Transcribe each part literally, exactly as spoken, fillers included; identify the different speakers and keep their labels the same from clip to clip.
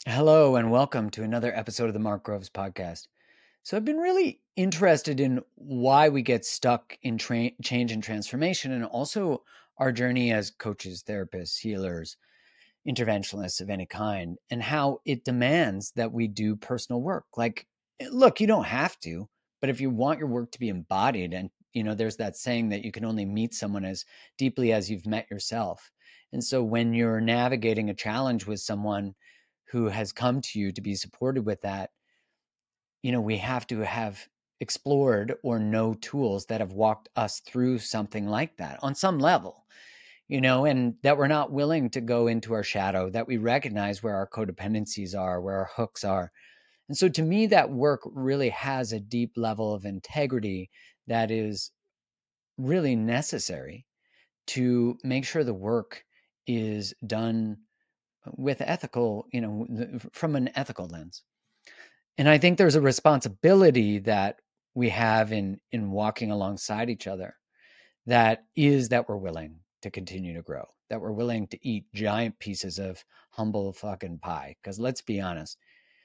Speaker 1: Hello and welcome to another episode of the Mark Groves podcast. So I've been really interested in why we get stuck in tra- change and transformation, and also our journey as coaches, therapists, healers, interventionalists of any kind, and how it demands that we do personal work. Like, look, you don't have to, but if you want your work to be embodied, and you know, there's that saying that you can only meet someone as deeply as you've met yourself. And so when you're navigating a challenge with someone who has come to you to be supported with that, you know, we have to have explored or know tools that have walked us through something like that on some level, you know, and that we're not willing to go into our shadow, that we recognize where our codependencies are, where our hooks are. And so to me, that work really has a deep level of integrity that is really necessary to make sure the work is done with ethical, you know, from an ethical lens. And I think there's a responsibility that we have in in walking alongside each other that is that we're willing to continue to grow, that we're willing to eat giant pieces of humble fucking pie. Because let's be honest,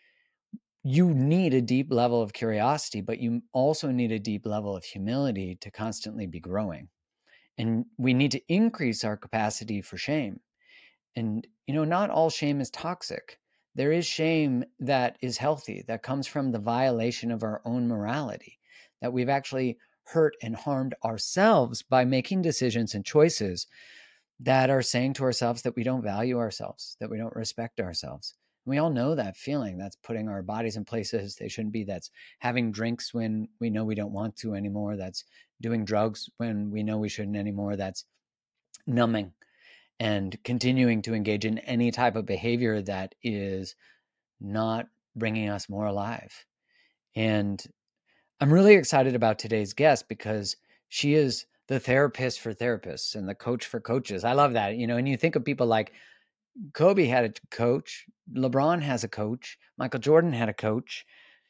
Speaker 1: you need a deep level of curiosity, but you also need a deep level of humility to constantly be growing. And we need to increase our capacity for shame. And, you know, not all shame is toxic. There is shame that is healthy, that comes from the violation of our own morality, that we've actually hurt and harmed ourselves by making decisions and choices that are saying to ourselves that we don't value ourselves, that we don't respect ourselves. We all know that feeling. That's putting our bodies in places they shouldn't be. That's having drinks when we know we don't want to anymore. That's doing drugs when we know we shouldn't anymore. That's numbing and continuing to engage in any type of behavior that is not bringing us more alive. And I'm really excited about today's guest because she is the therapist for therapists and the coach for coaches. I love that, you know, and you think of people like Kobe had a coach, LeBron has a coach, Michael Jordan had a coach,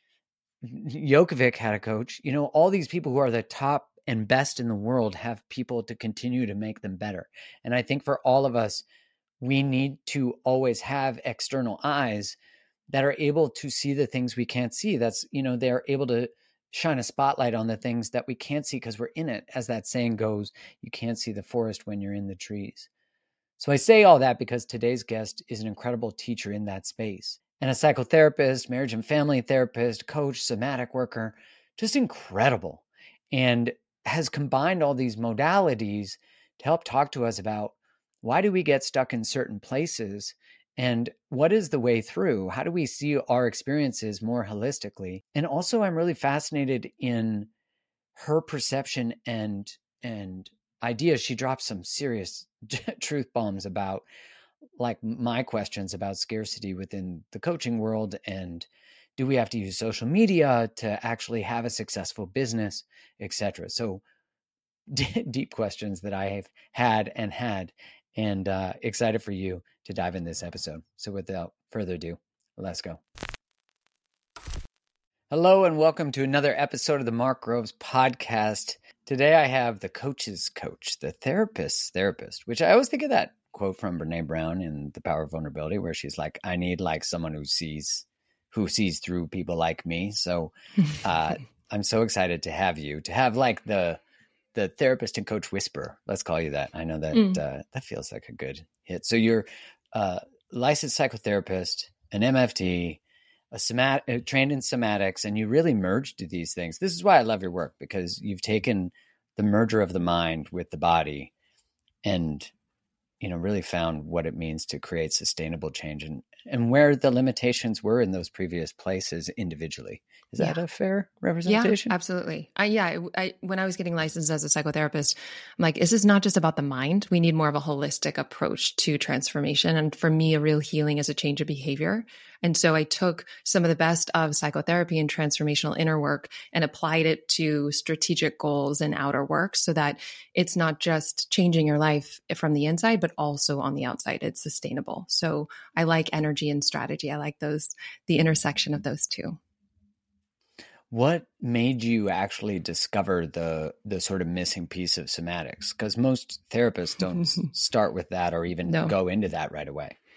Speaker 1: Djokovic had a coach, you know, all these people who are the top and best in the world have people to continue to make them better. And I think for all of us, we need to always have external eyes that are able to see the things we can't see. That's, you know, they're able to shine a spotlight on the things that we can't see because we're in it. As that saying goes, you can't see the forest when you're in the trees. So I say all that because today's guest is an incredible teacher in that space and a psychotherapist, marriage and family therapist, coach, somatic worker, just incredible. And has combined all these modalities to help talk to us about why do we get stuck in certain places and what is the way through? How do we see our experiences more holistically? And also, I'm really fascinated in her perception and and ideas. She drops some serious truth bombs about like my questions about scarcity within the coaching world, and do we have to use social media to actually have a successful business, et cetera. So d- deep questions that I have had and had, and uh, excited for you to dive in this episode. So without further ado, let's go. Hello and welcome to another episode of the Mark Groves podcast. Today I have the coach's coach, the therapist's therapist, which I always think of that quote from Brene Brown in The Power of Vulnerability, where she's like, I need like someone who sees, who sees through people like me. So uh, I'm so excited to have you, to have like the, the therapist and coach whisper. Let's call you that. I know that mm. uh, that feels like a good hit. So you're a licensed psychotherapist, an M F T, a somat- uh, trained in somatics, and you really merged these things. This is why I love your work, because you've taken the merger of the mind with the body and, you know, really found what it means to create sustainable change and, and where the limitations were in those previous places individually. Is that yeah. a fair representation?
Speaker 2: Yeah, absolutely. I, yeah. I, I, when I was getting licensed as a psychotherapist, I'm like, this is not just about the mind. We need more of a holistic approach to transformation. And for me, a real healing is a change of behavior. And so I took some of the best of psychotherapy and transformational inner work and applied it to strategic goals and outer work so that it's not just changing your life from the inside, but also on the outside. It's sustainable. So I like energy and strategy. I like those, the intersection of those two.
Speaker 1: What made you actually discover the the sort of missing piece of somatics? Because most therapists don't start with that or even no. go into that right away.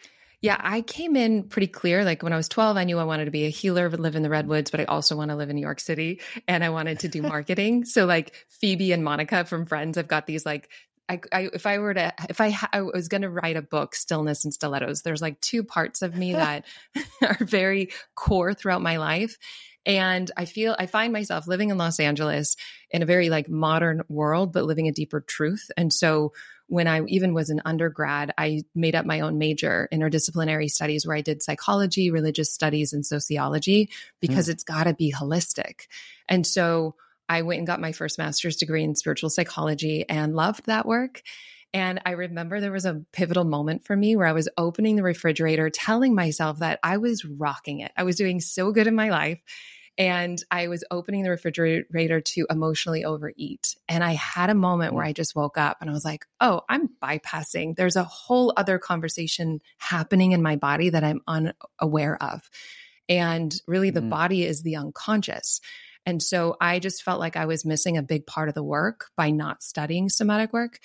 Speaker 2: Yeah, I came in pretty clear. Like when I was twelve, I knew I wanted to be a healer, but live in the redwoods, but I also want to live in New York City and I wanted to do marketing. So like Phoebe and Monica from Friends, I've got these like, I, I if I were to, if I, ha- I was going to write a book, Stillness and Stilettos, there's like two parts of me that are very core throughout my life. And I feel, I find myself living in Los Angeles in a very like modern world, but living a deeper truth. And so when I even was an undergrad, I made up my own major, interdisciplinary studies, where I did psychology, religious studies, and sociology, because mm. it's got to be holistic. And so I went and got my first master's degree in spiritual psychology and loved that work. And I remember there was a pivotal moment for me where I was opening the refrigerator, telling myself that I was rocking it. I was doing so good in my life. And I was opening the refrigerator to emotionally overeat. And I had a moment where I just woke up and I was like, oh, I'm bypassing. There's a whole other conversation happening in my body that I'm unaware of. And really the mm. body is the unconscious. And so I just felt like I was missing a big part of the work by not studying somatic work.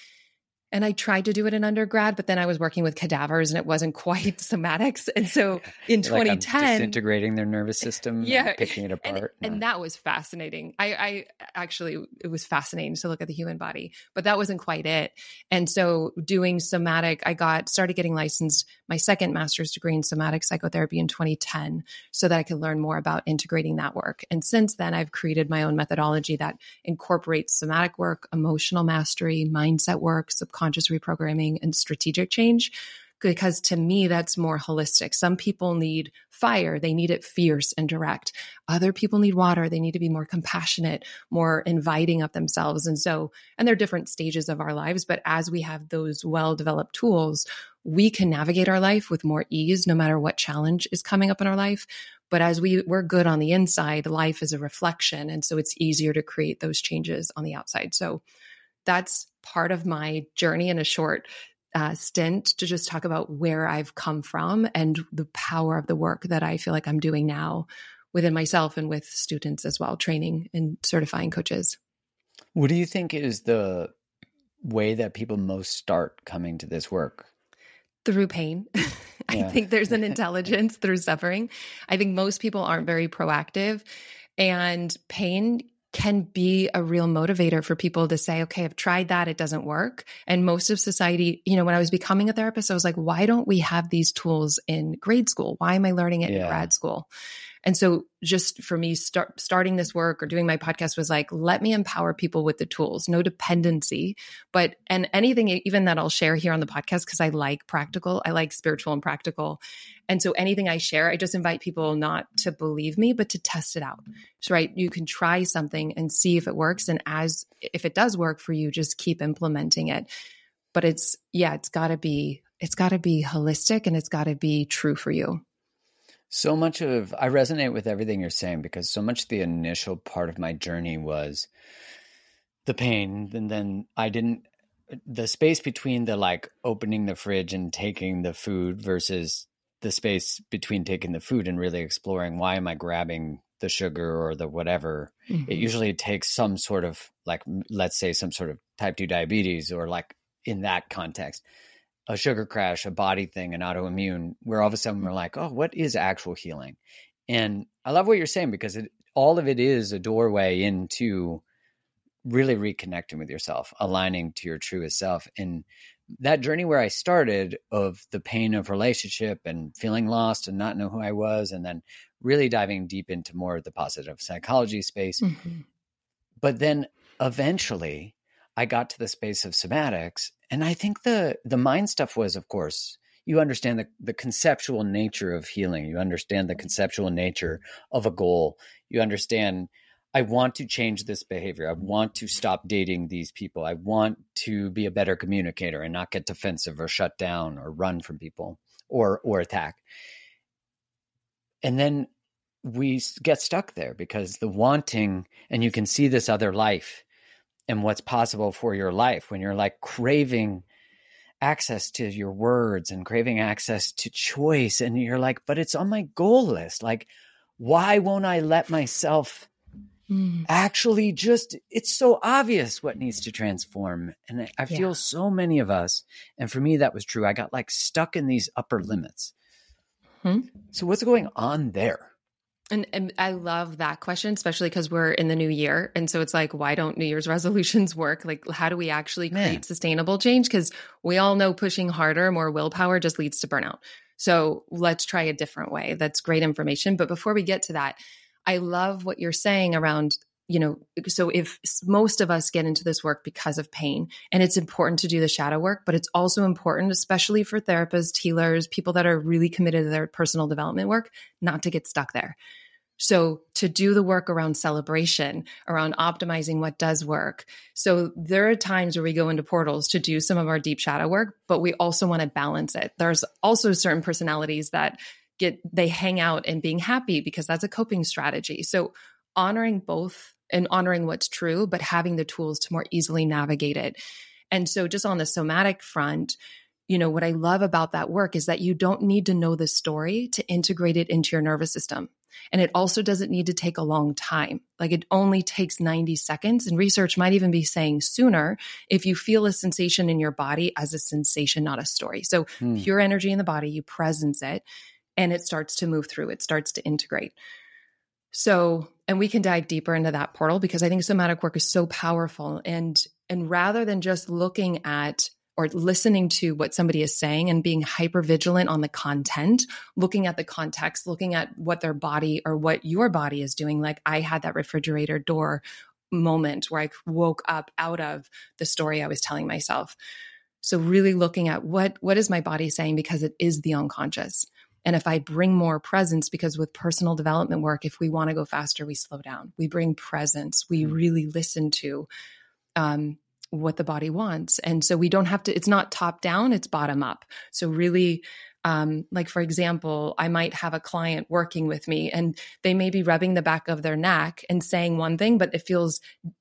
Speaker 2: And I tried to do it in undergrad, but then I was working with cadavers and it wasn't quite somatics. And so in
Speaker 1: like
Speaker 2: twenty ten,
Speaker 1: I'm disintegrating their nervous system, yeah, and picking it apart.
Speaker 2: And, and that was fascinating. I, I actually, it was fascinating to look at the human body, but that wasn't quite it. And so doing somatic, I got, started getting licensed, my second master's degree in somatic psychotherapy in twenty ten, so that I could learn more about integrating that work. And since then, I've created my own methodology that incorporates somatic work, emotional mastery, mindset work, subconscious conscious reprogramming, and strategic change, because to me, that's more holistic. Some people need fire. They need it fierce and direct. Other people need water. They need to be more compassionate, more inviting of themselves. And so, and they're different stages of our lives. But as we have those well-developed tools, we can navigate our life with more ease, no matter what challenge is coming up in our life. But as we, we're good on the inside, life is a reflection. And so it's easier to create those changes on the outside. So that's part of my journey in a short uh, stint, to just talk about where I've come from and the power of the work that I feel like I'm doing now within myself and with students as well, training and certifying coaches.
Speaker 1: What do you think is the way that people most start coming to this work?
Speaker 2: Through pain. I yeah. think there's an intelligence through suffering. I think most people aren't very proactive, and pain can be a real motivator for people to say, okay, I've tried that. It doesn't work. And most of society, you know, when I was becoming a therapist, I was like, why don't we have these tools in grade school? Why am I learning it yeah. in grad school? And so just for me, start, starting this work or doing my podcast was like, let me empower people with the tools, no dependency, but, and anything even that I'll share here on the podcast, because I like practical, I like spiritual and practical. And so anything I share, I just invite people not to believe me, but to test it out. So, right, you can try something and see if it works. And as, if it does work for you, just keep implementing it. But it's, yeah, it's gotta be, it's gotta be holistic, and it's gotta be true for you.
Speaker 1: So much of, I resonate with everything you're saying, because so much the initial part of my journey was the pain. And then I didn't, the space between the like opening the fridge and taking the food versus the space between taking the food and really exploring, why am I grabbing the sugar or the whatever? Mm-hmm. It usually takes some sort of like, let's say some sort of type two diabetes, or like in that context, a sugar crash, a body thing, an autoimmune, where all of a sudden we're like, oh, what is actual healing? And I love what you're saying, because it, all of it is a doorway into really reconnecting with yourself, aligning to your truest self. And that journey where I started, of the pain of relationship and feeling lost and not know who I was, and then really diving deep into more of the positive psychology space. Mm-hmm. But then eventually I got to the space of somatics. And I think the the mind stuff was, of course, you understand the, the conceptual nature of healing. You understand the conceptual nature of a goal. You understand, I want to change this behavior. I want to stop dating these people. I want to be a better communicator and not get defensive or shut down or run from people or or attack. And then we get stuck there, because the wanting, and you can see this other life and what's possible for your life when you're like craving access to your words and craving access to choice. And you're like, but it's on my goal list. Like, why won't I let myself
Speaker 2: Mm.
Speaker 1: actually just, it's so obvious what needs to transform. And I, I feel
Speaker 2: Yeah.
Speaker 1: so many of us, and for me, that was true. I got like stuck in these upper limits.
Speaker 2: Hmm.
Speaker 1: So what's going on there?
Speaker 2: And, and I love that question, especially because we're in the new year. And so it's like, why don't New Year's resolutions work? Like, how do we actually create
Speaker 1: Man.
Speaker 2: sustainable change? Because we all know pushing harder, more willpower just leads to burnout. So let's try a different way. That's great information. But before we get to that, I love what you're saying around, you know, so if most of us get into this work because of pain, and it's important to do the shadow work, but it's also important, especially for therapists, healers, people that are really committed to their personal development work, not to get stuck there. So to do the work around celebration, around optimizing what does work. So there are times where we go into portals to do some of our deep shadow work, but we also want to balance it. There's also certain personalities that get, they hang out in being happy because that's a coping strategy. So honoring both and honoring what's true, but having the tools to more easily navigate it. And so just on the somatic front, you know, what I love about that work is that you don't need to know the story to integrate it into your nervous system. And it also doesn't need to take a long time. Like it only takes ninety seconds. And research might even be saying sooner if you feel a sensation in your body as a sensation, not a story. So
Speaker 1: Hmm.
Speaker 2: pure energy in the body, you presence it and it starts to move through, it starts to integrate. So, and we can dive deeper into that portal because I think somatic work is so powerful. And, and rather than just looking at or listening to what somebody is saying and being hyper vigilant on the content, looking at the context, looking at what their body or what your body is doing. Like I had that refrigerator door moment where I woke up out of the story I was telling myself. So really looking at what, what is my body saying, because it is the unconscious. And if I bring more presence, because with personal development work, if we want to go faster, we slow down, we bring presence, we really listen to, um, what the body wants. And so we don't have to, it's not top down, it's bottom up. So really, um, like for example, I might have a client working with me and they may be rubbing the back of their neck and saying one thing, but it feels,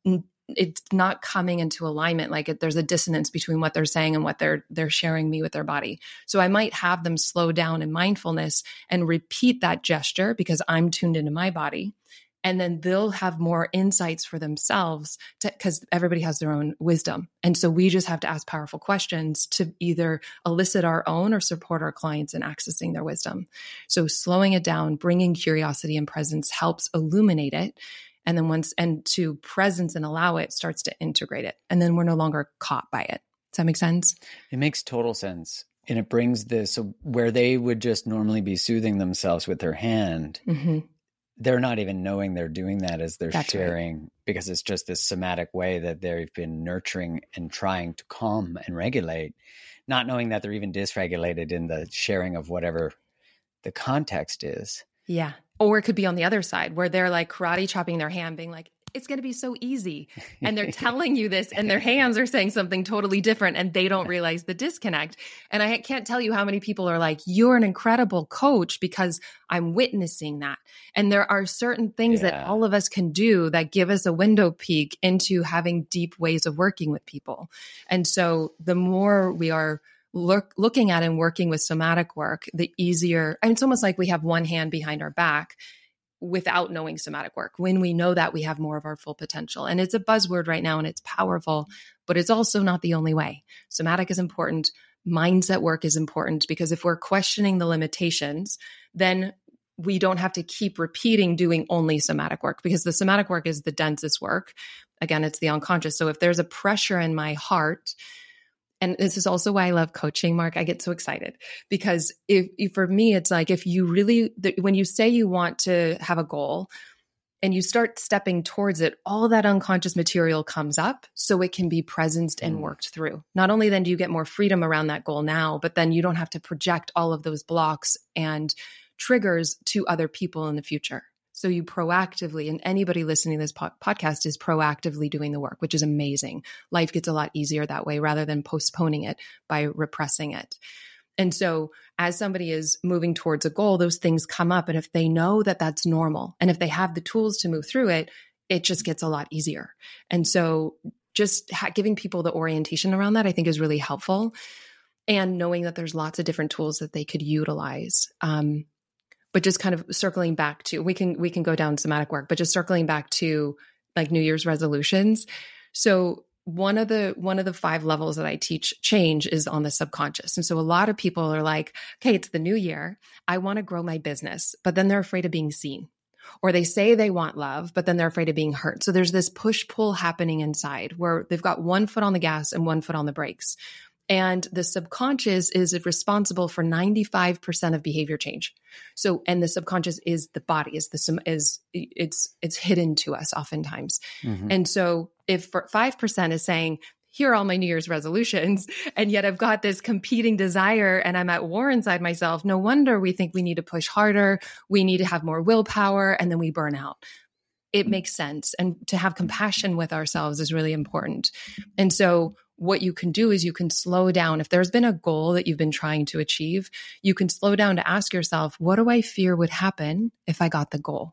Speaker 2: it's not coming into alignment. Like it, there's a dissonance between what they're saying and what they're, they're sharing me with their body. So I might have them slow down in mindfulness and repeat that gesture because I'm tuned into my body. And then they'll have more insights for themselves because everybody has their own wisdom. And so we just have to ask powerful questions to either elicit our own or support our clients in accessing their wisdom. So slowing it down, bringing curiosity and presence helps illuminate it. And then once, and to presence and allow it starts to integrate it. And then we're no longer caught by it. Does that make sense?
Speaker 1: It makes total sense. And it brings this, so where they would just normally be soothing themselves with their hand, mm-hmm. they're not even knowing they're doing that as they're That's sharing, right. because it's just this somatic way that they've been nurturing and trying to calm and regulate, not knowing that they're even dysregulated in the sharing of whatever the context is.
Speaker 2: Yeah. Or it could be on the other side where they're like karate chopping their hand, being like, it's going to be so easy. And they're telling you this and their hands are saying something totally different and they don't realize the disconnect. And I can't tell you how many people are like, you're an incredible coach because I'm witnessing that. And there are certain things yeah. that all of us can do that give us a window peek into having deep ways of working with people. And so the more we are look, looking at and working with somatic work, the easier, and it's almost like we have one hand behind our back without knowing somatic work. When we know that, we have more of our full potential. And it's a buzzword right now and it's powerful, but it's also not the only way. Somatic is important. Mindset work is important because if we're questioning the limitations, then we don't have to keep repeating doing only somatic work because the somatic work is the densest work. Again, it's the unconscious. So if there's a pressure in my heart, and this is also why I love coaching, Mark. I get so excited because if, if for me, it's like, if you really, when you say you want to have a goal and you start stepping towards it, all that unconscious material comes up so it can be presenced and worked through. Not only then do you get more freedom around that goal now, but then you don't have to project all of those blocks and triggers to other people in the future. So you proactively, and anybody listening to this po- podcast is proactively doing the work, which is amazing. Life gets a lot easier that way rather than postponing it by repressing it. And so as somebody is moving towards a goal, those things come up. And if they know that that's normal, and if they have the tools to move through it, it just gets a lot easier. And so just ha- giving people the orientation around that, I think is really helpful. And knowing that there's lots of different tools that they could utilize. Um, but just kind of circling back to, we can, we can go down somatic work, but just circling back to like New Year's resolutions. So one of the, one of the five levels that I teach change is on the subconscious. And so a lot of people are like, okay, it's the new year. I want to grow my business, but then they're afraid of being seen. Or they say they want love, but then they're afraid of being hurt. So there's this push pull happening inside where they've got one foot on the gas and one foot on the brakes. And the subconscious is responsible for ninety-five percent of behavior change. So, and the subconscious is the body, is the, is it's, it's hidden to us oftentimes. Mm-hmm. And so if five percent is saying, here are all my New Year's resolutions, and yet I've got this competing desire and I'm at war inside myself, no wonder we think we need to push harder. We need to have more willpower, and then we burn out. It makes sense. And to have compassion with ourselves is really important. And so what you can do is you can slow down. If there's been a goal that you've been trying to achieve, you can slow down to ask yourself, what do I fear would happen if I got the goal?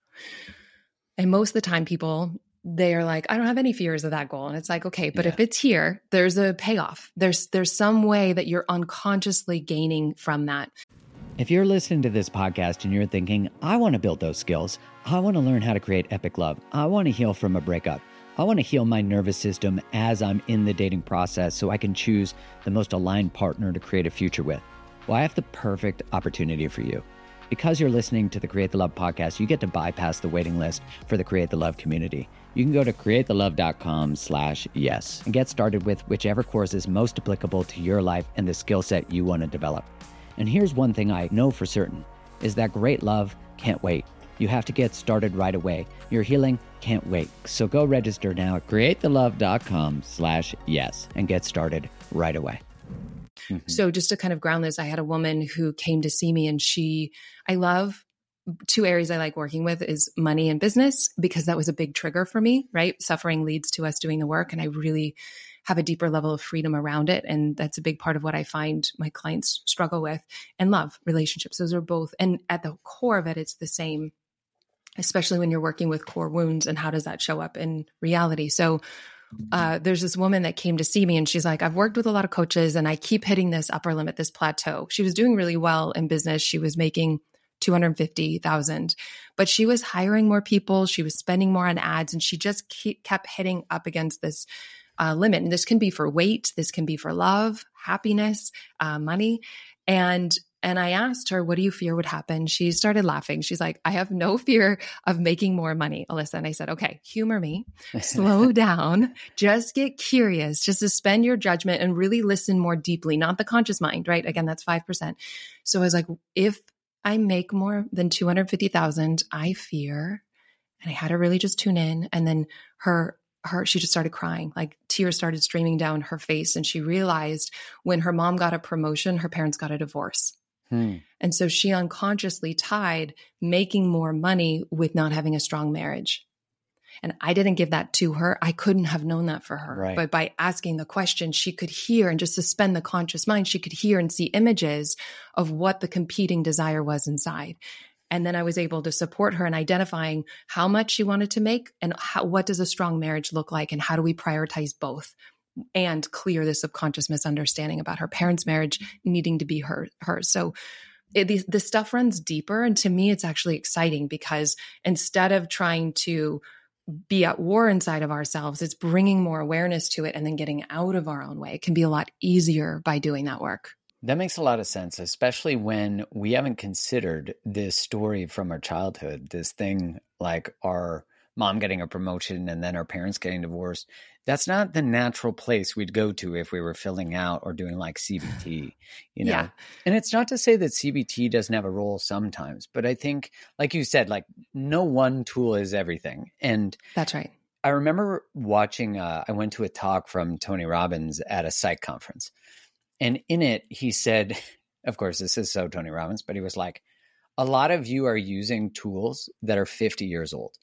Speaker 2: And most of the time people, they are like, I don't have any fears of that goal. And it's like, okay, but yeah. if it's here, there's a payoff. There's, there's some way that you're unconsciously gaining from that.
Speaker 1: If you're listening to this podcast and you're thinking, I want to build those skills. I want to learn how to create epic love. I want to heal from a breakup. I want to heal my nervous system as I'm in the dating process so I can choose the most aligned partner to create a future with. Well, I have the perfect opportunity for you. Because you're listening to the Create the Love podcast, you get to bypass the waiting list for the Create the Love community. You can go to createthelove.com slash yes and get started with whichever course is most applicable to your life and the skill set you want to develop. And here's one thing I know for certain, is that great love can't wait. You have to get started right away. Your healing can't wait. So go register now at createthelove.com slash yes and get started right away.
Speaker 2: Mm-hmm. So just to kind of ground this, I had a woman who came to see me, and she, I love two areas I like working with is money and business, because that was a big trigger for me, right? Suffering leads to us doing the work. And I really have a deeper level of freedom around it. And that's a big part of what I find my clients struggle with. And love, relationships, those are both. And at the core of it, it's the same, especially when you're working with core wounds and how does that show up in reality. So uh, there's this woman that came to see me, and she's like, I've worked with a lot of coaches and I keep hitting this upper limit, this plateau. She was doing really well in business. She was making two hundred fifty thousand, but she was hiring more people. She was spending more on ads, and she just keep, kept hitting up against this uh, limit. And this can be for weight. This can be for love, happiness, uh, money. And And I asked her, what do you fear would happen? She started laughing. She's like, I have no fear of making more money, Alyssa. And I said, okay, humor me, slow down, just get curious, just suspend your judgment and really listen more deeply, not the conscious mind, right? Again, that's five percent. So I was like, if I make more than two hundred fifty thousand, I fear, and I had her really just tune in. And then her her, she just started crying, like tears started streaming down her face. And she realized when her mom got a promotion, her parents got a divorce. Hmm. And so she unconsciously tied making more money with not having a strong marriage. And I didn't give that to her. I couldn't have known that for her. Right. But by asking the question, she could hear and just suspend the conscious mind. She could hear and see images of what the competing desire was inside. And then I was able to support her in identifying how much she wanted to make and how, what does a strong marriage look like, and how do we prioritize both and clear the subconscious misunderstanding about her parents' marriage needing to be her, hers. So it, the, the stuff runs deeper. And to me, it's actually exciting, because instead of trying to be at war inside of ourselves, it's bringing more awareness to it and then getting out of our own way. It can be a lot easier by doing that work.
Speaker 1: That makes a lot of sense, especially when we haven't considered this story from our childhood, this thing like our mom getting a promotion and then our parents getting divorced. That's not the natural place we'd go to if we were filling out or doing like C B T, you know? Yeah. And it's not to say that C B T doesn't have a role sometimes, but I think, like you said, like no one tool is everything. And
Speaker 2: that's right.
Speaker 1: I remember watching, uh, I went to a talk from Tony Robbins at a psych conference. And in it, he said, of course, this is so Tony Robbins, but he was like, a lot of you are using tools that are fifty years old.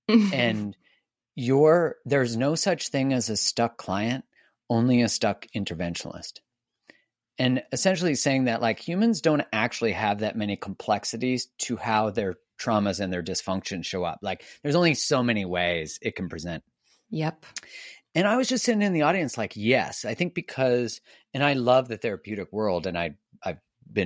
Speaker 1: And you're, there's no such thing as a stuck client, only a stuck interventionalist. And essentially saying that like humans don't actually have that many complexities to how their traumas and their dysfunction show up. Like there's only so many ways it can present.
Speaker 2: Yep.
Speaker 1: And I was just sitting in the audience like, yes, I think because, and I love the therapeutic world, and I, I've been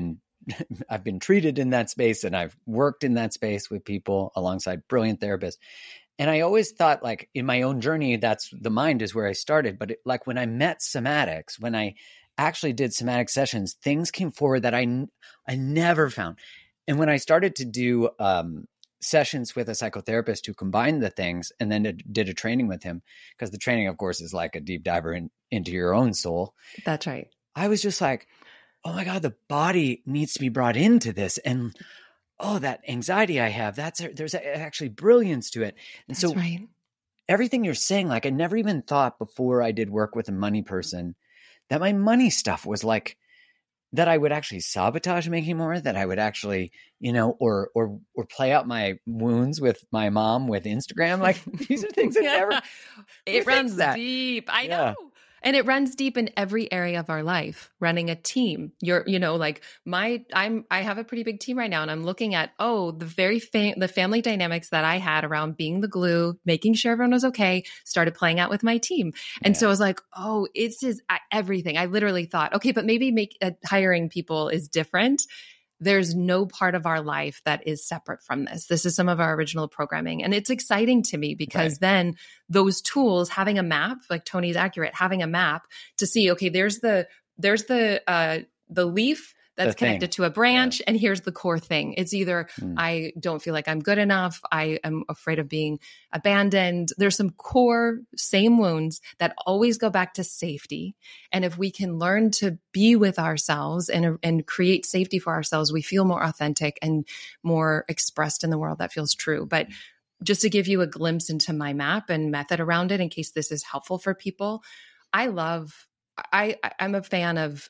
Speaker 1: I've been treated in that space, and I've worked in that space with people alongside brilliant therapists. And I always thought, like, in my own journey, that's the mind is where I started. But it, like when I met somatics, when I actually did somatic sessions, things came forward that I, I never found. And when I started to do um, sessions with a psychotherapist who combined the things, and then did, did a training with him, because the training, of course, is like a deep diver in, into your own soul.
Speaker 2: That's right.
Speaker 1: I was just like, oh my God, the body needs to be brought into this. And oh, that anxiety I have, that's, there's actually brilliance to it. And
Speaker 2: That's
Speaker 1: so
Speaker 2: right.
Speaker 1: everything you're saying, like I never even thought before I did work with a money person that my money stuff was like, that I would actually sabotage making more, that I would actually, you know, or, or, or play out my wounds with my mom with Instagram. Like these are things that never,
Speaker 2: it runs that? deep. I yeah. know. And it runs deep in every area of our life. Running a team, you're, you know, like my, I'm, I have a pretty big team right now, and I'm looking at, oh, the very fa- the family dynamics that I had around being the glue, making sure everyone was okay, started playing out with my team. And yeah. so I was like, oh, it's just everything. I literally thought, okay, but maybe make uh, hiring people is different. There's no part of our life that is separate from this. This is some of our original programming. And it's exciting to me because right. then those tools, having a map, like Tony's accurate, having a map to see, okay, there's the, there's the, uh, the leaf that's the connected to a branch. Yeah. And here's the core thing. It's either mm. I don't feel like I'm good enough. I am afraid of being abandoned. There's some core same wounds that always go back to safety. And if we can learn to be with ourselves and, and create safety for ourselves, we feel more authentic and more expressed in the world that feels true. But just to give you a glimpse into my map and method around it, in case this is helpful for people, I love, I, I'm a fan of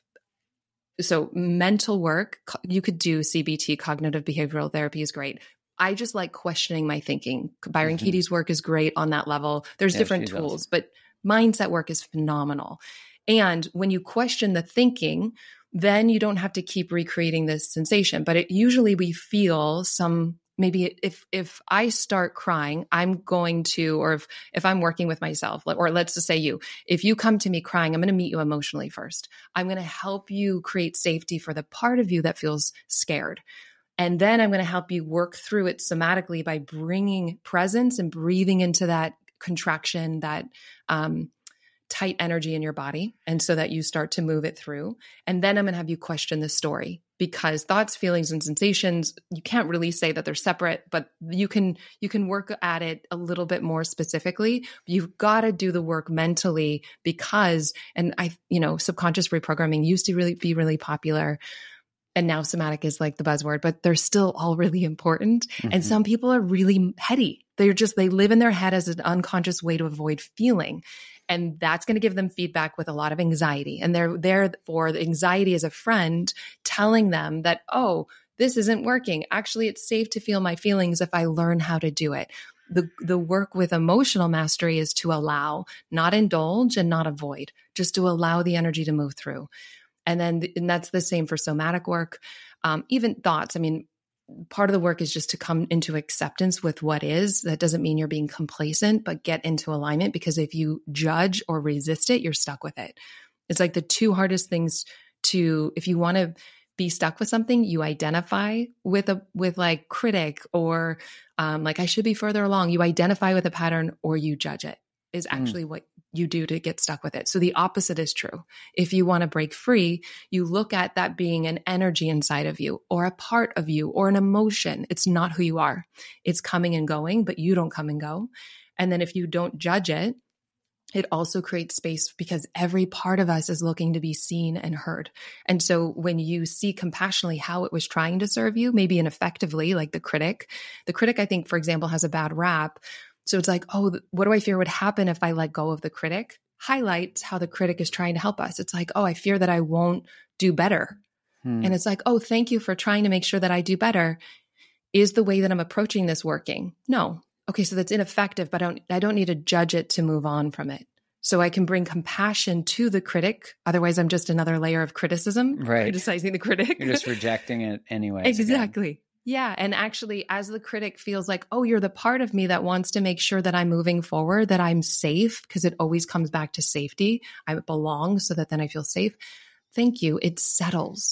Speaker 2: So mental work, you could do C B T, cognitive behavioral therapy is great. I just like questioning my thinking. Byron mm-hmm. Katie's work is great on that level. There's yeah, different tools, awesome. But mindset work is phenomenal. And when you question the thinking, then you don't have to keep recreating this sensation. But it usually we feel some, maybe if if I start crying, I'm going to, or if, if I'm working with myself, or let's just say you, if you come to me crying, I'm going to meet you emotionally first. I'm going to help you create safety for the part of you that feels scared. And then I'm going to help you work through it somatically by bringing presence and breathing into that contraction, that um, tight energy in your body. And so that you start to move it through. And then I'm going to have you question the story, because thoughts, feelings, and sensations, you can't really say that they're separate, but you can, you can work at it a little bit more specifically. You've got to do the work mentally because, and I, you know, subconscious reprogramming used to really be really popular. And now somatic is like the buzzword, but they're still all really important. Mm-hmm. And some people are really heady. They're just, they live in their head as an unconscious way to avoid feeling. And that's going to give them feedback with a lot of anxiety. And they're there for the anxiety as a friend telling them that, oh, this isn't working. Actually, it's safe to feel my feelings if I learn how to do it. The, the work with emotional mastery is to allow, not indulge and not avoid, just to allow the energy to move through. And then and that's the same for somatic work. Um, even thoughts. I mean, part of the work is just to come into acceptance with what is. That doesn't mean you're being complacent, but get into alignment, because if you judge or resist it, you're stuck with it. It's like the two hardest things to, if you want to be stuck with something, you identify with a, with like critic or um, like I should be further along. You identify with a pattern or you judge it is actually mm. what you do to get stuck with it. So the opposite is true. If you want to break free, you look at that being an energy inside of you or a part of you or an emotion. It's not who you are. It's coming and going, but you don't come and go. And then if you don't judge it, it also creates space because every part of us is looking to be seen and heard. And so when you see compassionately how it was trying to serve you, maybe ineffectively, like the critic, the critic, I think, for example, has a bad rap. So it's like, oh, what do I fear would happen if I let go of the critic? Highlights how the critic is trying to help us. It's like, oh, I fear that I won't do better. Hmm. And it's like, oh, thank you for trying to make sure that I do better. Is the way that I'm approaching this working? No. Okay, so that's ineffective, but I don't, I don't need to judge it to move on from it. So I can bring compassion to the critic. Otherwise, I'm just another layer of criticism,
Speaker 1: right?
Speaker 2: Criticizing the critic.
Speaker 1: You're just rejecting it anyway.
Speaker 2: Exactly. Again. Yeah. And actually, as the critic feels like, oh, you're the part of me that wants to make sure that I'm moving forward, that I'm safe, because it always comes back to safety. I belong so that then I feel safe. Thank you. It settles.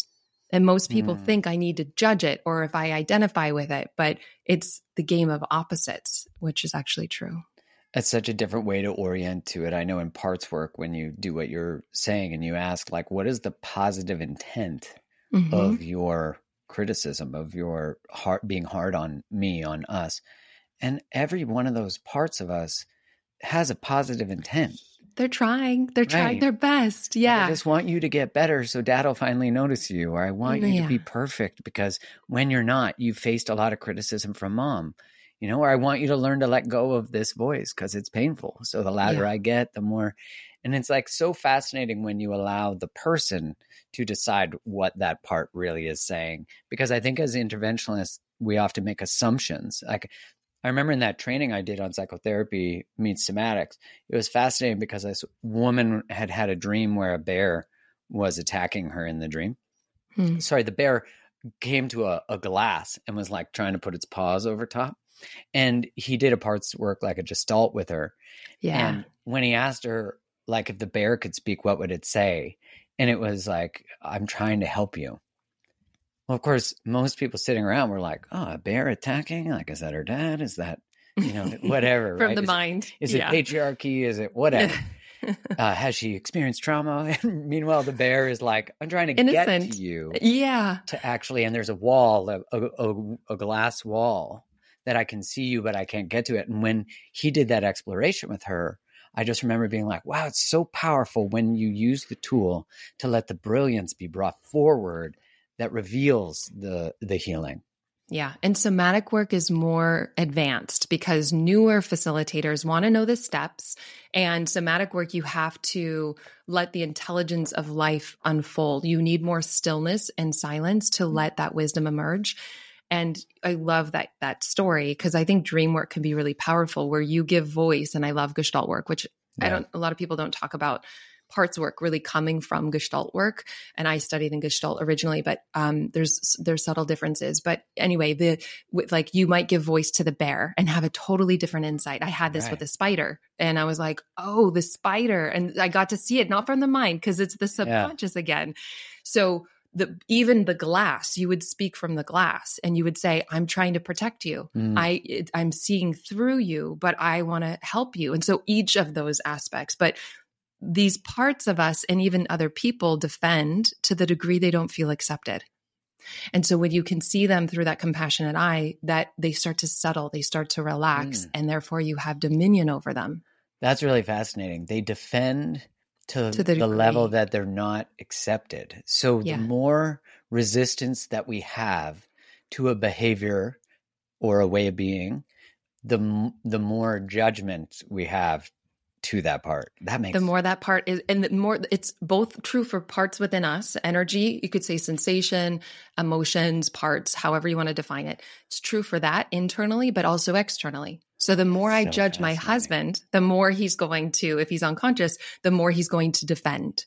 Speaker 2: And most people
Speaker 1: Mm.
Speaker 2: think I need to judge it or if I identify with it, but it's the game of opposites, which is actually true.
Speaker 1: That's such a different way to orient to it. I know in parts work, when you do what you're saying and you ask, like, what is the positive intent
Speaker 2: Mm-hmm.
Speaker 1: of your criticism, of your heart being hard on me, on us? And every one of those parts of us has a positive intent.
Speaker 2: They're trying. They're trying
Speaker 1: Right.
Speaker 2: their best.
Speaker 1: Like,
Speaker 2: Yeah.
Speaker 1: I just want you to get better so dad will finally notice you, or I want you
Speaker 2: Yeah.
Speaker 1: to be perfect because when you're not, you've faced a lot of criticism from mom, you know, or I want you to learn to let go of this voice because it's painful. So the louder
Speaker 2: Yeah.
Speaker 1: I get, the more. And it's like so fascinating when you allow the person to decide what that part really is saying. Because I think as interventionists, we often make assumptions. Like, I remember in that training I did on psychotherapy meets somatics, it was fascinating because this woman had had a dream where a bear was attacking her in the dream.
Speaker 2: Hmm.
Speaker 1: Sorry, the bear came to a, a glass and was like trying to put its paws over top. And he did a parts work, like a gestalt with her.
Speaker 2: Yeah.
Speaker 1: And when he asked her, like, if the bear could speak, what would it say? And it was like, I'm trying to help you. Well, of course, most people sitting around were like, oh, a bear attacking? Like, is that her dad? Is that, you know, whatever,
Speaker 2: From
Speaker 1: right?
Speaker 2: the
Speaker 1: is
Speaker 2: mind.
Speaker 1: It, is
Speaker 2: yeah.
Speaker 1: it patriarchy? Is it whatever? uh, has she experienced trauma? And meanwhile, the bear is like, I'm trying to
Speaker 2: Innocent.
Speaker 1: get to you
Speaker 2: Yeah.
Speaker 1: to actually, and there's a wall, a, a, a glass wall that I can see you, but I can't get to it. And when he did that exploration with her, I just remember being like, wow, it's so powerful when you use the tool to let the brilliance be brought forward that reveals the the healing.
Speaker 2: Yeah. And somatic work is more advanced because newer facilitators want to know the steps. And somatic work, you have to let the intelligence of life unfold. You need more stillness and silence to let that wisdom emerge. And I love that that story because I think dream work can be really powerful where you give voice. And I love Gestalt work, which
Speaker 1: Yeah.
Speaker 2: I don't, a lot of people don't talk about parts work really coming from Gestalt work. And I studied in Gestalt originally, but um, there's, there's subtle differences. But anyway, the, with like, you might give voice to the bear and have a totally different insight. I had this
Speaker 1: Right.
Speaker 2: with a spider and I was like, oh, the spider. And I got to see it, not from the mind, because it's the subconscious again. So the, even the glass, you would speak from the glass and you would say, I'm trying to protect you.
Speaker 1: Mm.
Speaker 2: I, it, I'm seeing through you, but I want to help you. And so each of those aspects, but these parts of us and even other people defend to the degree they don't feel accepted. And so when you can see them through that compassionate eye, that they start to settle, they start to relax,
Speaker 1: Mm.
Speaker 2: and therefore you have dominion over them.
Speaker 1: That's really fascinating. They defend to,
Speaker 2: To the
Speaker 1: the level
Speaker 2: degree.
Speaker 1: that they're not accepted. So
Speaker 2: Yeah.
Speaker 1: the more resistance that we have to a behavior or a way of being, the m- the more judgment we have to that part. That makes
Speaker 2: The more that part is, and the more it's both true for parts within us, energy, you could say sensation, emotions, parts, however you want to define it. It's true for that internally, but also externally. So the more I
Speaker 1: So
Speaker 2: judge my
Speaker 1: fascinating.
Speaker 2: husband, the more he's going to, if he's unconscious, the more he's going to defend.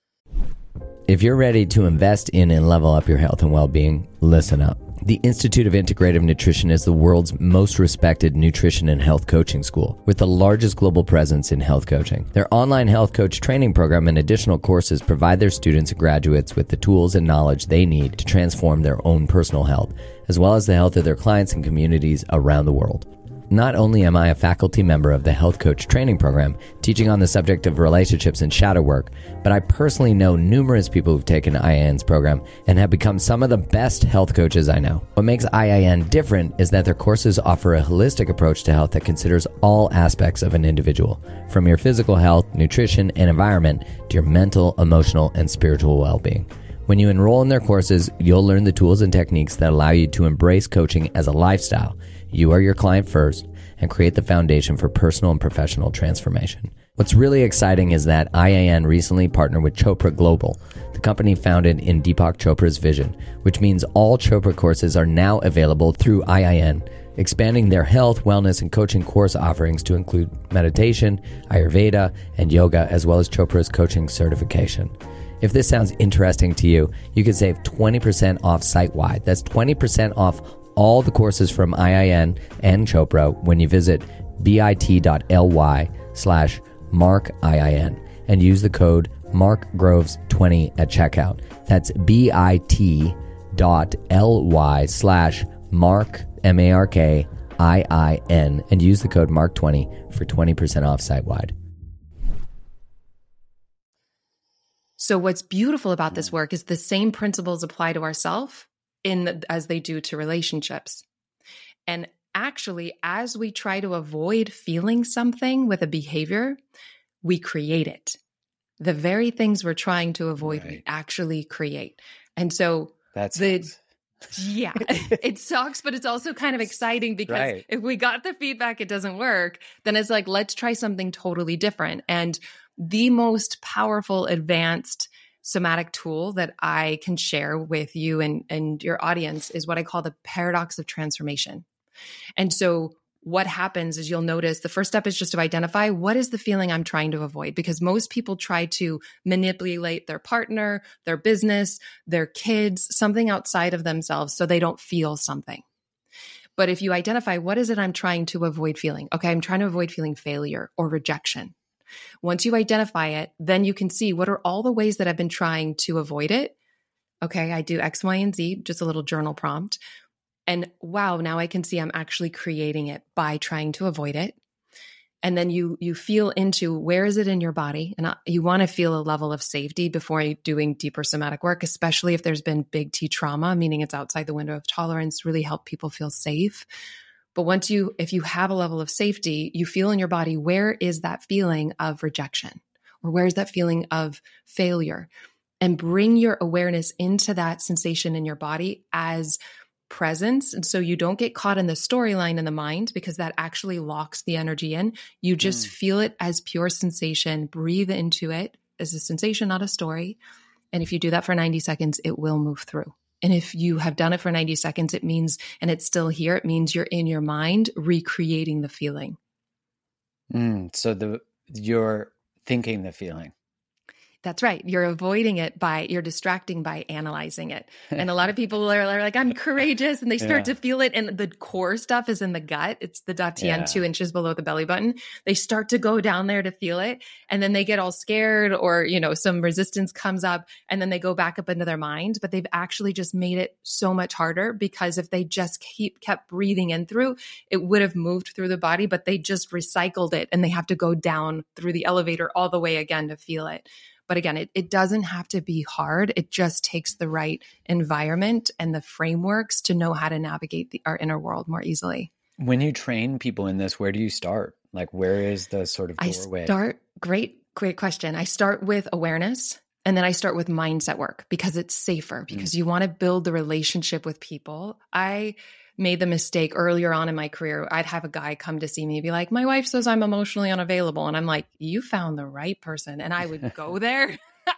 Speaker 3: If you're ready to invest in and level up your health and well-being, listen up. The Institute of Integrative Nutrition is the world's most respected nutrition and health coaching school with the largest global presence in health coaching. Their online health coach training program and additional courses provide their students and graduates with the tools and knowledge they need to transform their own personal health, as well as the health of their clients and communities around the world. Not only am I a faculty member of the Health Coach Training Program, teaching on the subject of relationships and shadow work, but I personally know numerous people who've taken I I N's program and have become some of the best health coaches I know. What makes I I N different is that their courses offer a holistic approach to health that considers all aspects of an individual, from your physical health, nutrition, and environment to your mental, emotional, and spiritual well-being. When you enroll in their courses, you'll learn the tools and techniques that allow you to embrace coaching as a lifestyle. You are your client first and create the foundation for personal and professional transformation. What's really exciting is that I I N recently partnered with Chopra Global, the company founded in Deepak Chopra's vision, which means all Chopra courses are now available through I I N, expanding their health, wellness, and coaching course offerings to include meditation, Ayurveda, and yoga, as well as Chopra's coaching certification. If this sounds interesting to you, you can save twenty percent off site-wide. That's twenty percent off all the courses from I I N and Chopra when you visit bit.ly slash mark IIN and use the code mark groves twenty at checkout. That's bit.ly slash mark, M A R K I I N, and use the code mark twenty for twenty percent off site-wide.
Speaker 2: So what's beautiful about this work is the same principles apply to ourselves in as they do to relationships. And actually, as we try to avoid feeling something with a behavior, we create it. The very things we're trying to avoid, right, we actually create. And so
Speaker 1: that's
Speaker 2: the yeah, it sucks, but it's also kind of exciting because right. if we got the feedback, it doesn't work, then it's like, let's try something totally different. And the most powerful advanced somatic tool that I can share with you and, and your audience is what I call the paradox of transformation. And so what happens is you'll notice the first step is just to identify what is the feeling I'm trying to avoid, because most people try to manipulate their partner, their business, their kids, something outside of themselves so they don't feel something. But if you identify what is it I'm trying to avoid feeling? Okay, I'm trying to avoid feeling failure or rejection. Once you identify it, then you can see what are all the ways that I've been trying to avoid it. Okay, I do X, Y, and Z, just a little journal prompt. And wow, now I can see I'm actually creating it by trying to avoid it. And then you you feel into where is it in your body? And you want to feel a level of safety before doing deeper somatic work, especially if there's been big T trauma, meaning it's outside the window of tolerance, really help people feel safe. But once you, if you have a level of safety, you feel in your body, where is that feeling of rejection? Or where is that feeling of failure? And bring your awareness into that sensation in your body as presence. And so you don't get caught in the storyline in the mind, because that actually locks the energy in. You just mm. feel it as pure sensation, breathe into it as a sensation, not a story. And if you do that for ninety seconds, it will move through. And if you have done it for ninety seconds, it means, and it's still here, it means you're in your mind recreating the feeling.
Speaker 1: Mm, so the you're thinking the feeling.
Speaker 2: That's right. You're avoiding it by, you're distracting by analyzing it. And a lot of people are, are like, I'm courageous, and they start yeah. to feel it. And the core stuff is in the gut. It's the dantian, yeah. two inches below the belly button. They start to go down there to feel it. And then they get all scared, or, you know, some resistance comes up, and then they go back up into their mind. But they've actually just made it so much harder, because if they just keep kept breathing in through, it would have moved through the body, but they just recycled it, and they have to go down through the elevator all the way again to feel it. But again, it, it doesn't have to be hard. It just takes the right environment and the frameworks to know how to navigate the, our inner world more easily.
Speaker 1: When you train people in this, where do you start? Like, where is the sort of doorway?
Speaker 2: I start, great, great question. I start with awareness, and then I start with mindset work, because it's safer, because mm. you want to build the relationship with people. I made the mistake earlier on in my career. I'd have a guy come to see me and be like, my wife says I'm emotionally unavailable. And I'm like, you found the right person. And I would go there.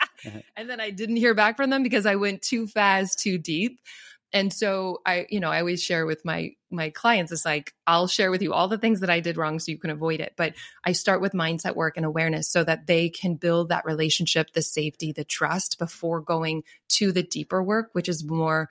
Speaker 2: And then I didn't hear back from them because I went too fast, too deep. And so I, you know, I always share with my, my clients, it's like, I'll share with you all the things that I did wrong so you can avoid it. But I start with mindset work and awareness so that they can build that relationship, the safety, the trust before going to the deeper work, which is more,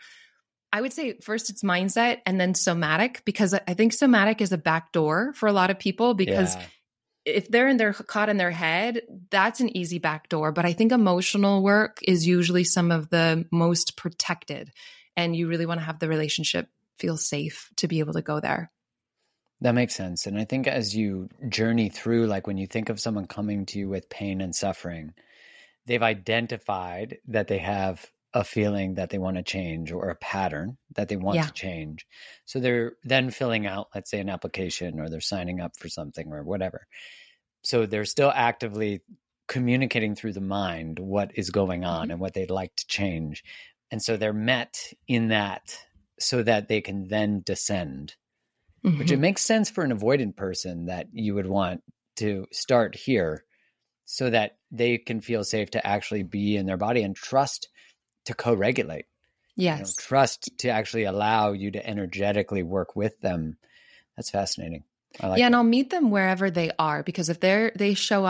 Speaker 2: I would say first it's mindset and then somatic, because I think somatic is a back door for a lot of people, because yeah. if they're in their caught in their head, that's an easy back door. But I think emotional work is usually some of the most protected, and you really want to have the relationship feel safe to be able to go there.
Speaker 1: That makes sense. And I think as you journey through, like when you think of someone coming to you with pain and suffering, they've identified that they have a feeling that they want to change, or a pattern that they want yeah. to change. So they're then filling out, let's say, an application, or they're signing up for something or whatever. So they're still actively communicating through the mind what is going on mm-hmm. and what they'd like to change. And so they're met in that so that they can then descend, mm-hmm. which it makes sense for an avoidant person that you would want to start here so that they can feel safe to actually be in their body and trust to co-regulate.
Speaker 2: Yes.
Speaker 1: You know, trust to actually allow you to energetically work with them. That's fascinating. I like
Speaker 2: yeah.
Speaker 1: that.
Speaker 2: And I'll meet them wherever they are, because if they're, they show up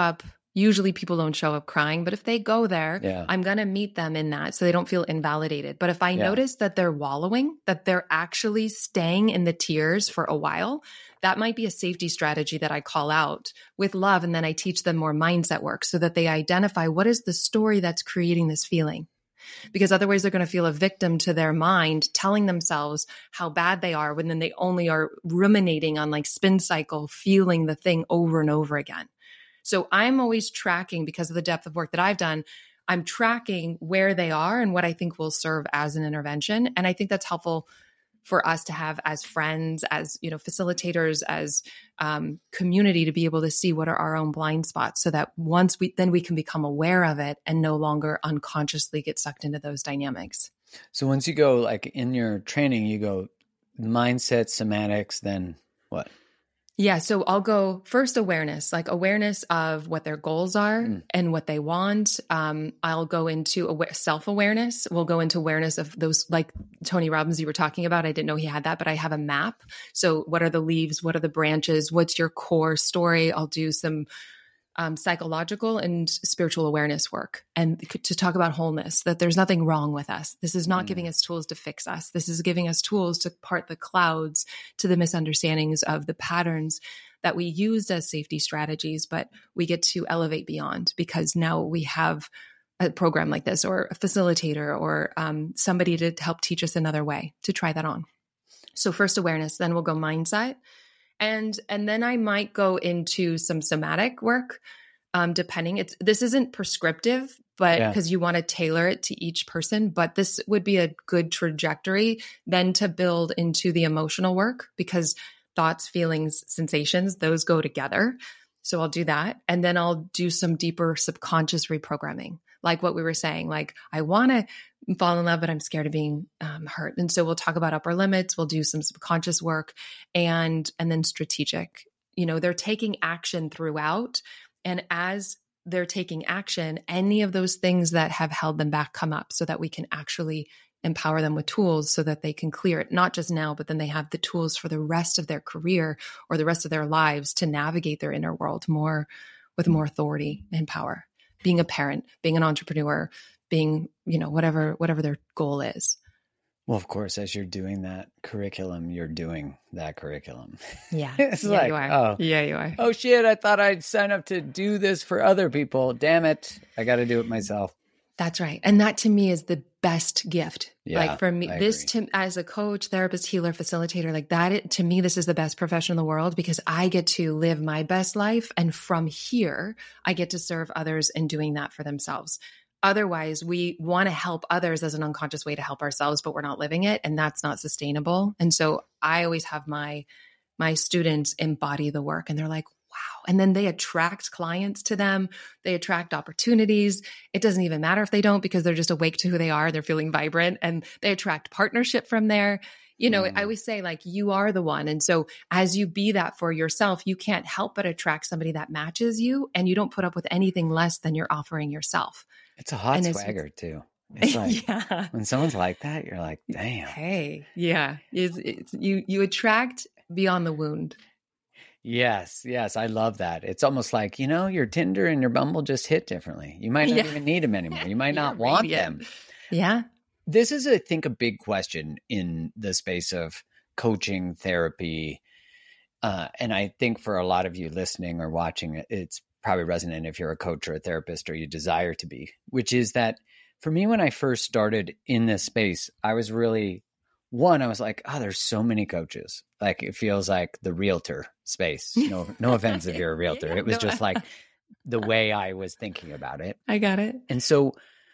Speaker 2: Usually people don't show up crying, but if they go there,
Speaker 1: Yeah.
Speaker 2: I'm going to meet them in that so they don't feel invalidated. But if I
Speaker 1: Yeah.
Speaker 2: notice that they're wallowing, that they're actually staying in the tears for a while, that might be a safety strategy that I call out with love. And then I teach them more mindset work so that they identify what is the story that's creating this feeling. Because otherwise they're going to feel a victim to their mind, telling themselves how bad they are when then they only are ruminating on like spin cycle, feeling the thing over and over again. So I'm always tracking, because of the depth of work that I've done, I'm tracking where they are and what I think will serve as an intervention. And I think that's helpful for us to have as friends, as, you know, facilitators, as um, community, to be able to see what are our own blind spots so that once we, then we can become aware of it and no longer unconsciously get sucked into those dynamics.
Speaker 1: So once you go like in your training, you go mindset, somatics, then what?
Speaker 2: Yeah. So I'll go first awareness, like awareness of what their goals are mm. and what they want. Um, I'll go into awa- self-awareness. We'll go into awareness of those, like Tony Robbins you were talking about. I didn't know he had that, but I have a map. So what are the leaves? What are the branches? What's your core story? I'll do some um, psychological and spiritual awareness work, and to talk about wholeness, that there's nothing wrong with us. This is not mm. giving us tools to fix us. This is giving us tools to part the clouds to the misunderstandings of the patterns that we used as safety strategies, but we get to elevate beyond because now we have a program like this or a facilitator or um, somebody to help teach us another way to try that on. So first awareness, then we'll go mindset. And, and then I might go into some somatic work, um, depending. It's, this isn't prescriptive, but because yeah. you want to tailor it to each person, but this would be a good trajectory then to build into the emotional work, because thoughts, feelings, sensations, those go together. So I'll do that. And then I'll do some deeper subconscious reprogramming, like what we were saying, like I want to fall in love, but I'm scared of being um, hurt. And so we'll talk about upper limits. We'll do some subconscious work and, and then strategic. You know, they're taking action throughout. And as they're taking action, any of those things that have held them back come up so that we can actually empower them with tools so that they can clear it, not just now, but then they have the tools for the rest of their career or the rest of their lives to navigate their inner world more with more authority and power. Being a parent, being an entrepreneur, being, you know, whatever, whatever their goal is.
Speaker 1: Well, of course, as you're doing that curriculum, you're doing that curriculum.
Speaker 2: Yeah.
Speaker 1: It's
Speaker 2: yeah,
Speaker 1: like,
Speaker 2: you are.
Speaker 1: oh,
Speaker 2: yeah, you are.
Speaker 1: Oh shit. I thought I'd sign up to do this for other people. Damn it. I got to do it myself.
Speaker 2: That's right. And that to me is the best gift.
Speaker 1: Yeah,
Speaker 2: like for me,
Speaker 1: I
Speaker 2: this
Speaker 1: agree.
Speaker 2: to, as a coach, therapist, healer, facilitator, like that, it, to me, this is the best profession in the world because I get to live my best life. And from here, I get to serve others in doing that for themselves. Otherwise, we want to help others as an unconscious way to help ourselves, but we're not living it. And that's not sustainable. And so I always have my, my students embody the work and they're like, wow. And then they attract clients to them. They attract opportunities. It doesn't even matter if they don't, because they're just awake to who they are. They're feeling vibrant and they attract partnership from there. You know, mm. I always say like, you are the one. And so as you be that for yourself, you can't help but attract somebody that matches you, and you don't put up with anything less than you're offering yourself.
Speaker 1: It's a hot
Speaker 2: and
Speaker 1: swagger it's, too. It's like,
Speaker 2: yeah.
Speaker 1: when someone's like that, you're like, damn.
Speaker 2: Hey, yeah. It's, it's, you, you attract beyond the wound.
Speaker 1: Yes, yes, I love that. It's almost like, you know, your Tinder and your Bumble just hit differently. You might not
Speaker 2: Yeah.
Speaker 1: even need them anymore. You might not want
Speaker 2: radiant.
Speaker 1: them.
Speaker 2: Yeah.
Speaker 1: This is, I think, a big question in the space of coaching, therapy. Uh, and I think for a lot of you listening or watching, it's probably resonant if you're a coach or a therapist or you desire to be, which is that for me, when I first started in this space, I was really One, I was like, oh, there's so many coaches. Like, it feels like the realtor space. No, no offense if you're a realtor.
Speaker 2: Yeah,
Speaker 1: it was
Speaker 2: no,
Speaker 1: just like the way I was thinking about it.
Speaker 2: I got it.
Speaker 1: And so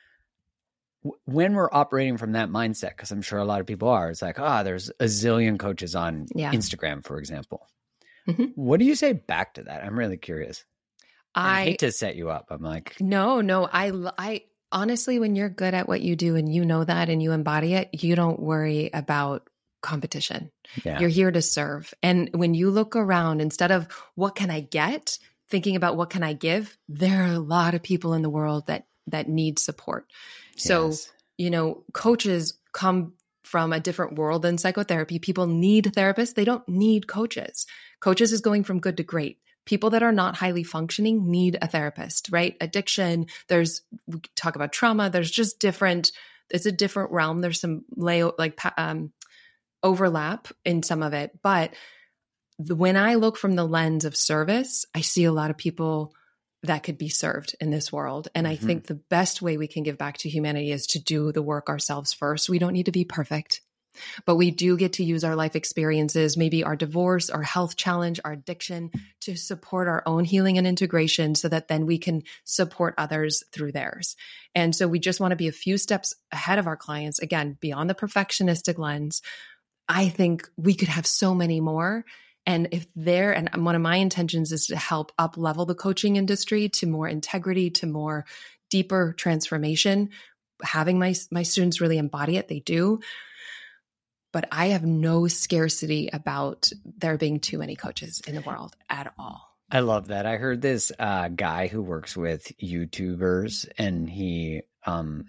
Speaker 1: w- when we're operating from that mindset, because I'm sure a lot of people are, it's like, ah, oh, there's a zillion coaches on
Speaker 2: Yeah.
Speaker 1: Instagram, for example.
Speaker 2: Mm-hmm.
Speaker 1: What do you say back to that? I'm really curious. I,
Speaker 2: I
Speaker 1: hate to set you up. I'm like,
Speaker 2: no, no. I, I honestly, when you're good at what you do and you know that and you embody it, you don't worry about competition.
Speaker 1: yeah.
Speaker 2: You're here to serve. And when you look around, instead of what can I get, thinking about what can I give, there are a lot of people in the world that, that need support. So,
Speaker 1: Yes.
Speaker 2: you know, coaches come from a different world than psychotherapy. People need therapists. They don't need coaches. Coaches is going from good to great. People that are not highly functioning need a therapist, right? Addiction, there's, we talk about trauma, there's just different, it's a different realm. There's some lay, like um, overlap in some of it. But the, when I look from the lens of service, I see a lot of people that could be served in this world. And mm-hmm. I think the best way we can give back to humanity is to do the work ourselves first. We don't need to be perfect. But we do get to use our life experiences, maybe our divorce, our health challenge, our addiction, to support our own healing and integration so that then we can support others through theirs. And so we just want to be a few steps ahead of our clients, again, beyond the perfectionistic lens. I think we could have so many more. And if they're, and one of my intentions is to help up level the coaching industry to more integrity, to more deeper transformation, having my, my students really embody it. They do. But I have no scarcity about there being too many coaches in the world at all.
Speaker 1: I love that. I heard this uh, guy who works with YouTubers, and he um,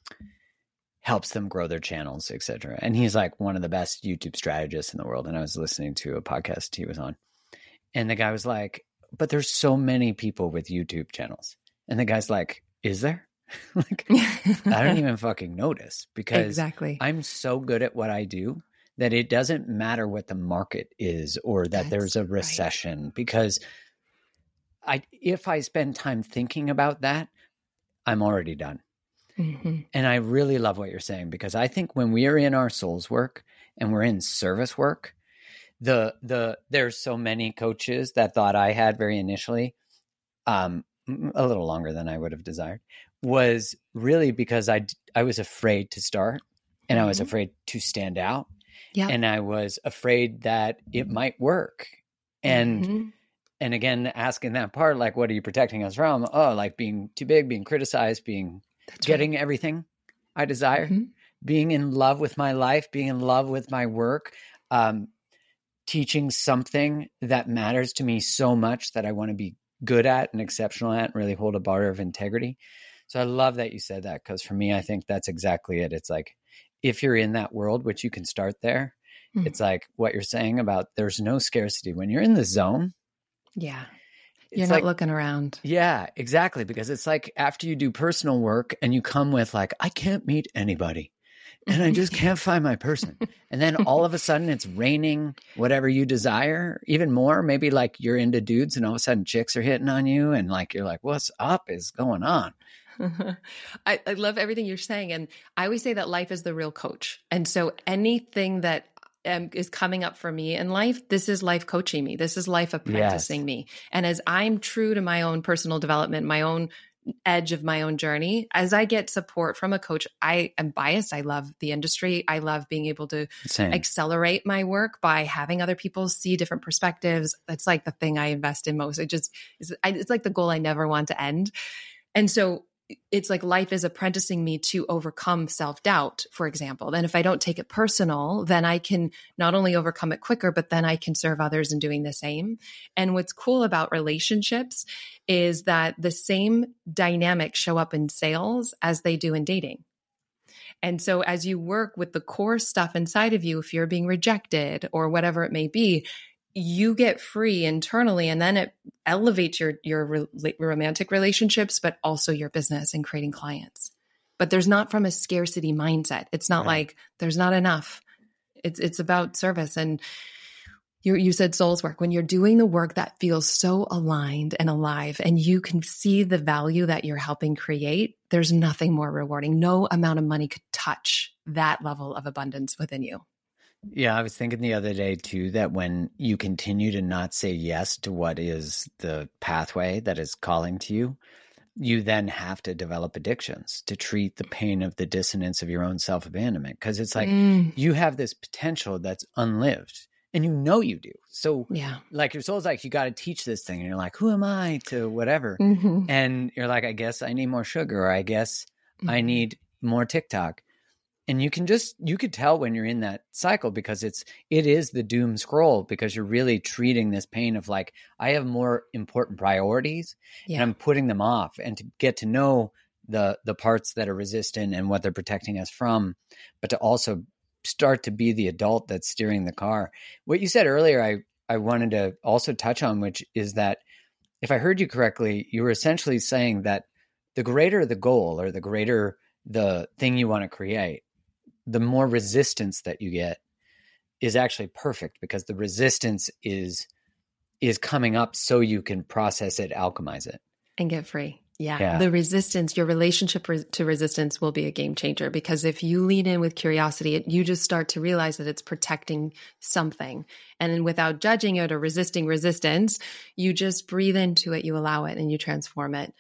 Speaker 1: helps them grow their channels, et cetera. And he's like one of the best YouTube strategists in the world. And I was listening to a podcast he was on, and the guy was like, but there's so many people with YouTube channels. And the guy's like, is there? Like, I don't even fucking notice, because exactly. I'm so good at what I do that it doesn't matter what the market is or that That's there's a recession, right. because I, if I spend time thinking about that, I'm already done. Mm-hmm. And I really love what you're saying, because I think when we are in our soul's work and we're in service work, the, the, there's so many coaches that thought I had very initially, um, a little longer than I would have desired, was really because I, I was afraid to start, and mm-hmm. I was afraid to stand out. Yeah. And I was afraid that it might work. And, mm-hmm. and again, asking that part, like, what are you protecting us from? Oh, like being too big, being criticized, being That's getting right. everything I desire, mm-hmm. being in love with my life, being in love with my work, um, teaching something that matters to me so much that I want to be good at and exceptional at, and really hold a bar of integrity. So I love that you said that, because for me, I think that's exactly it. It's like, if you're in that world, which you can start there, mm-hmm. it's like what you're saying about there's no scarcity. When you're in the zone.
Speaker 2: Yeah. You're not like, looking around.
Speaker 1: Yeah, exactly. Because it's like after you do personal work and you come with like, I can't meet anybody and I just can't find my person. And then all of a sudden it's raining whatever you desire, even more. Maybe like you're into dudes and all of a sudden chicks are hitting on you, and like, you're like, what's up is going on?
Speaker 2: I, I love everything you're saying. And I always say that life is the real coach. And so anything that um, is coming up for me in life, this is life coaching me. This is life apprenticing yes. me. And as I'm true to my own personal development, my own edge of my own journey, as I get support from a coach, I am biased. I love the industry. I love being able to Same. accelerate my work by having other people see different perspectives. That's like the thing I invest in most. It just, it's, it's like the goal I never want to end. And so it's like life is apprenticing me to overcome self-doubt, for example. Then if I don't take it personal, then I can not only overcome it quicker, but then I can serve others in doing the same. And what's cool about relationships is that the same dynamics show up in sales as they do in dating. And so as you work with the core stuff inside of you, if you're being rejected or whatever it may be, you get free internally, and then it elevates your, your re- romantic relationships, but also your business and creating clients. But there's not from a scarcity mindset. It's not right. like there's not enough. It's, it's about service. And you, you said soul's work. When you're doing the work that feels so aligned and alive, and you can see the value that you're helping create, there's nothing more rewarding. No amount of money could touch that level of abundance within you.
Speaker 1: Yeah, I was thinking the other day too, that when you continue to not say yes to what is the pathway that is calling to you, you then have to develop addictions to treat the pain of the dissonance of your own self-abandonment. Because it's like mm. you have this potential that's unlived, and you know you do. So yeah, like your soul's like, you got to teach this thing. And you're like, who am I to whatever? Mm-hmm. And you're like, I guess I need more sugar, or I guess mm-hmm. I need more TikTok. And you can just, you could tell when you're in that cycle, because it's, it is the doom scroll, because you're really treating this pain of like, I have more important priorities yeah. and I'm putting them off, and to get to know the, the parts that are resistant and what they're protecting us from, but to also start to be the adult that's steering the car. What you said earlier, I, I wanted to also touch on, which is that if I heard you correctly, you were essentially saying that the greater the goal or the greater the thing you want to create, the more resistance that you get is actually perfect, because the resistance is is coming up so you can process it, alchemize it.
Speaker 2: And get free. Yeah.
Speaker 1: Yeah.
Speaker 2: The resistance, your relationship re- to resistance will be a game changer, because if you lean in with curiosity, it, you just start to realize that it's protecting something. And then without judging it or resisting resistance, you just breathe into it, you allow it, and you transform it.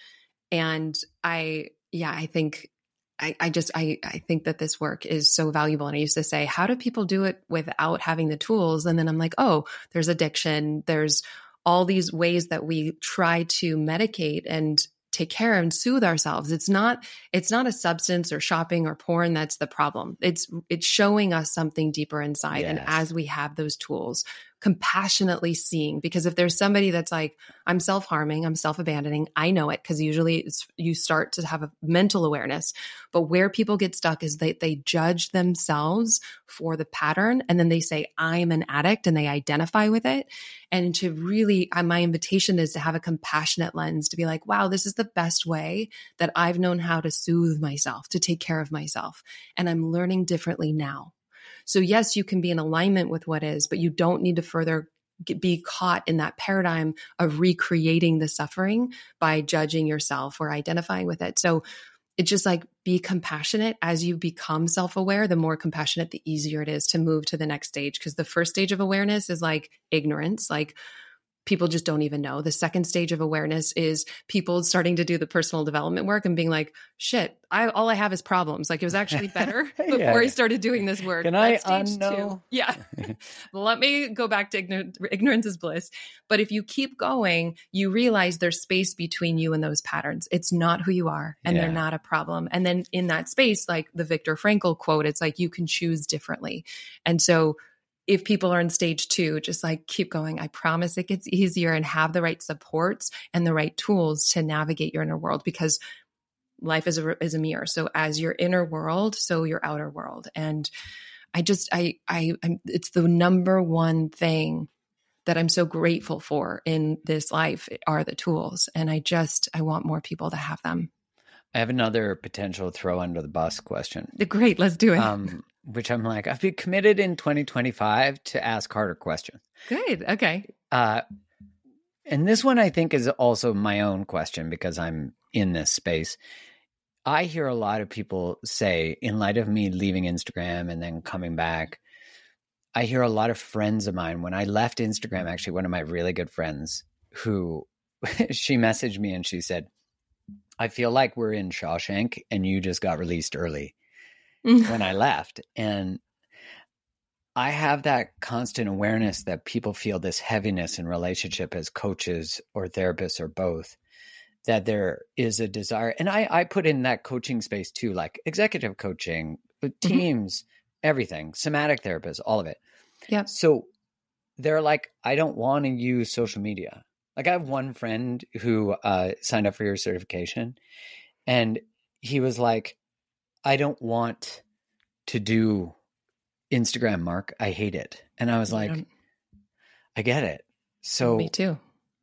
Speaker 2: And I, yeah, I think, I, I just, I, I think that this work is so valuable. And I used to say, how do people do it without having the tools? And then I'm like, oh, there's addiction. There's all these ways that we try to medicate and take care and soothe ourselves. It's not, it's not a substance or shopping or porn that's the problem. It's, it's showing us something deeper inside.
Speaker 1: Yes.
Speaker 2: And as we have those tools, compassionately seeing, because if there's somebody that's like, I'm self-harming, I'm self-abandoning, I know it, because usually it's, you start to have a mental awareness. But where people get stuck is they, they judge themselves for the pattern. And then they say, I'm an addict, and they identify with it. And to really, uh, my invitation is to have a compassionate lens, to be like, wow, this is the best way that I've known how to soothe myself, to take care of myself. And I'm learning differently now. So yes, you can be in alignment with what is, but you don't need to further get, be caught in that paradigm of recreating the suffering by judging yourself or identifying with it. So it's just like, be compassionate. As you become self-aware, the more compassionate, the easier it is to move to the next stage. Because the first stage of awareness is like ignorance, like people just don't even know. The second stage of awareness is people starting to do the personal development work and being like, shit, I, all I have is problems. Like, it was actually better before
Speaker 1: yeah.
Speaker 2: I started doing this work.
Speaker 1: Can
Speaker 2: That's
Speaker 1: I
Speaker 2: stage
Speaker 1: unknow?
Speaker 2: two. Yeah. Let me go back to ignorance. Ignorance is bliss. But if you keep going, you realize there's space between you and those patterns. It's not who you are, and
Speaker 1: Yeah.
Speaker 2: they're not a problem. And then in that space, like the Viktor Frankl quote, it's like, you can choose differently. And so if people are in stage two, just like keep going. I promise it gets easier, and have the right supports and the right tools to navigate your inner world, because life is a, is a mirror. So as your inner world, so your outer world. And I just, I, I, I'm, it's the number one thing that I'm so grateful for in this life are the tools. And I just, I want more people to have them.
Speaker 1: I have another potential throw under the bus question.
Speaker 2: Great. Let's do it.
Speaker 1: Um, which I'm like, I've been committed in twenty twenty-five to ask harder questions.
Speaker 2: Good. Okay.
Speaker 1: Uh, and this one I think is also my own question, because I'm in this space. I hear a lot of people say, in light of me leaving Instagram and then coming back, I hear a lot of friends of mine, when I left Instagram, actually one of my really good friends, who she messaged me and she said, I feel like we're in Shawshank and you just got released early when I left. And I have that constant awareness that people feel this heaviness in relationship as coaches or therapists or both, that there is a desire. And I, I put in that coaching space too, like executive coaching, teams, mm-hmm. everything, somatic therapists, all of it.
Speaker 2: Yeah.
Speaker 1: So they're like, I don't want to use social media. Like, I have one friend who uh, signed up for your certification, and he was like, I don't want to do Instagram, Mark. I hate it. And I was like, I, I get it. So
Speaker 2: me too.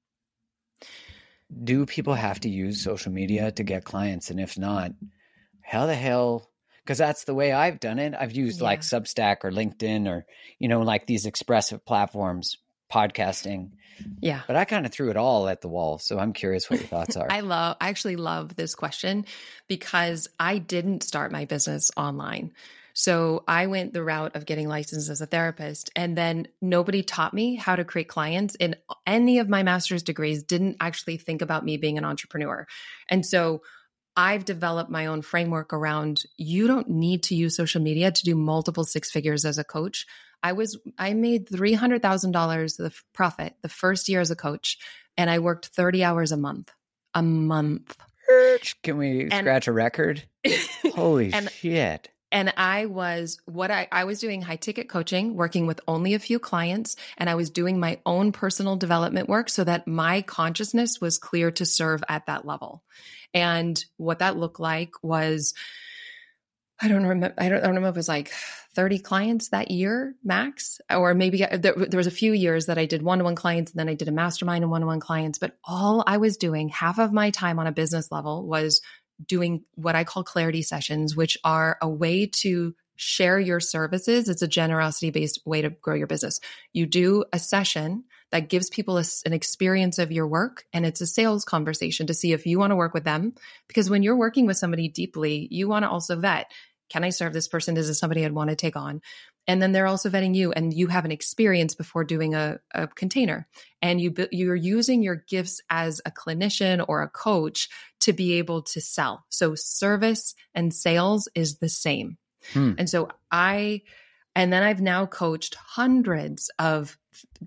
Speaker 1: Do people have to use social media to get clients? And if not, how the hell? Because that's the way I've done it. I've used yeah. like Substack or LinkedIn or, you know, like these expressive platforms, podcasting.
Speaker 2: Yeah.
Speaker 1: But I kind of threw it all at the wall. So I'm curious what your thoughts are.
Speaker 2: I love, I actually love this question, because I didn't start my business online. So I went the route of getting licensed as a therapist, and then nobody taught me how to create clients. And any of my master's degrees didn't actually think about me being an entrepreneur. And so I've developed my own framework around, you don't need to use social media to do multiple six figures as a coach. I was, I made three hundred thousand dollars of profit the first year as a coach, and I worked thirty hours a month, a month.
Speaker 1: Can we
Speaker 2: and,
Speaker 1: scratch a record? Holy
Speaker 2: and,
Speaker 1: shit.
Speaker 2: And I was what I, I was doing high ticket coaching, working with only a few clients, and I was doing my own personal development work so that my consciousness was clear to serve at that level. And what that looked like was, I don't remember, I don't, I don't remember if it was like thirty clients that year max, or maybe there, there was a few years that I did one-on-one clients and then I did a mastermind and one-on-one clients. But all I was doing, half of my time on a business level was doing what I call clarity sessions, which are a way to share your services. It's a generosity-based way to grow your business. You do a session that gives people a, an experience of your work, and it's a sales conversation to see if you want to work with them. Because when you're working with somebody deeply, you want to also vet, can I serve this person? Is this somebody I'd want to take on? And then they're also vetting you, and you have an experience before doing a, a container. And you, you're using your gifts as a clinician or a coach to be able to sell. So service and sales is the same. Hmm. And so I, and then I've now coached hundreds of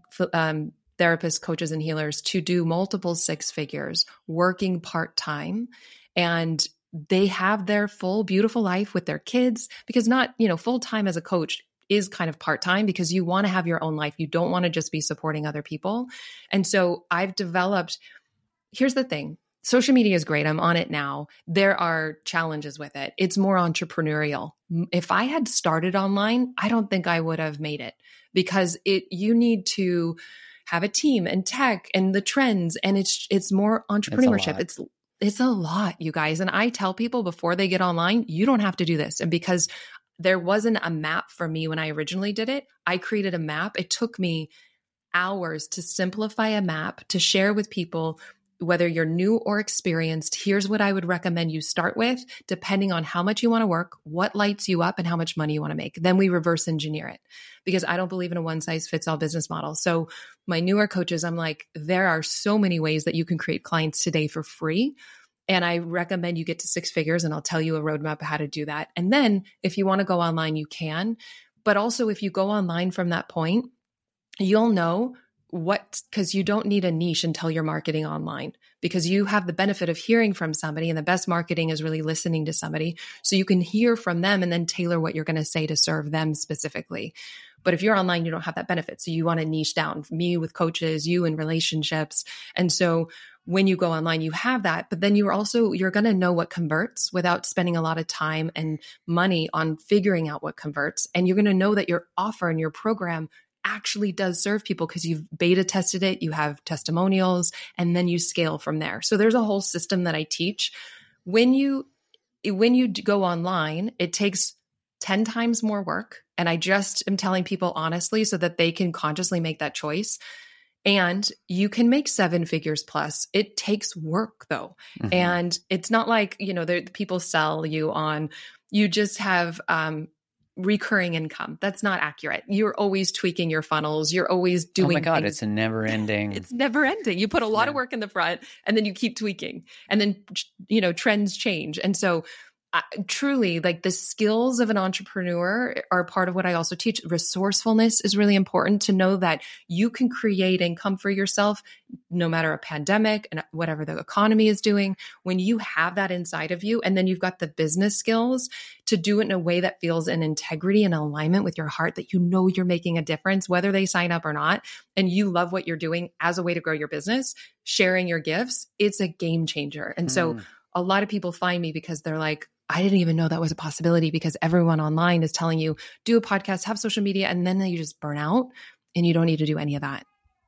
Speaker 2: um, therapists, coaches, and healers to do multiple six figures, working part-time. And they have their full, beautiful life with their kids, because not, you know, full-time as a coach is kind of part-time because you want to have your own life. You don't want to just be supporting other people. And so I've developed, here's the thing. Social media is great. I'm on it now. There are challenges with it. It's more entrepreneurial. If I had started online, I don't think I would have made it, because it, you need to have a team and tech and the trends. And it's, it's more entrepreneurship. It's, it's a lot, you guys. And I tell people before they get online, you don't have to do this. And because there wasn't a map for me when I originally did it, I created a map. It took me hours to simplify a map to share with people. Whether you're new or experienced, here's what I would recommend you start with, depending on how much you want to work, what lights you up, and how much money you want to make. Then we reverse engineer it, because I don't believe in a one size fits all business model. So my newer coaches, I'm like, there are so many ways that you can create clients today for free. And I recommend you get to six figures, and I'll tell you a roadmap of how to do that. And then if you want to go online, you can. But also if you go online from that point, you'll know what, because you don't need a niche until you're marketing online, because you have the benefit of hearing from somebody, and the best marketing is really listening to somebody. So you can hear from them and then tailor what you're going to say to serve them specifically. But if you're online, you don't have that benefit. So you want to niche down. Me with coaches, you in relationships. And so when you go online, you have that, but then you're also, you're going to know what converts without spending a lot of time and money on figuring out what converts. And you're going to know that your offer and your program actually does serve people because you've beta tested it, you have testimonials, and then you scale from there. So there's a whole system that I teach. When you, when you go online, it takes ten times more work. And I just am telling people honestly so that they can consciously make that choice. And you can make seven figures plus. It takes work though. Mm-hmm. And it's not like, you know, people sell you on, you just have, um, recurring income. That's not accurate. You're always tweaking your funnels. You're always doing.
Speaker 1: Oh my God,
Speaker 2: things.
Speaker 1: It's a never ending.
Speaker 2: It's never ending. You put a lot yeah. of work in the front, and then you keep tweaking, and then, you know, trends change. And so uh, truly, like, the skills of an entrepreneur are part of what I also teach. Resourcefulness is really important, to know that you can create income for yourself no matter a pandemic and whatever the economy is doing. When you have that inside of you, and then you've got the business skills to do it in a way that feels in integrity and alignment with your heart, that you know you're making a difference, whether they sign up or not, and you love what you're doing as a way to grow your business, sharing your gifts, it's a game changer. And mm. so a lot of people find me because they're like, I didn't even know that was a possibility, because everyone online is telling you, do a podcast, have social media, and then you just burn out and you don't need to do any of that.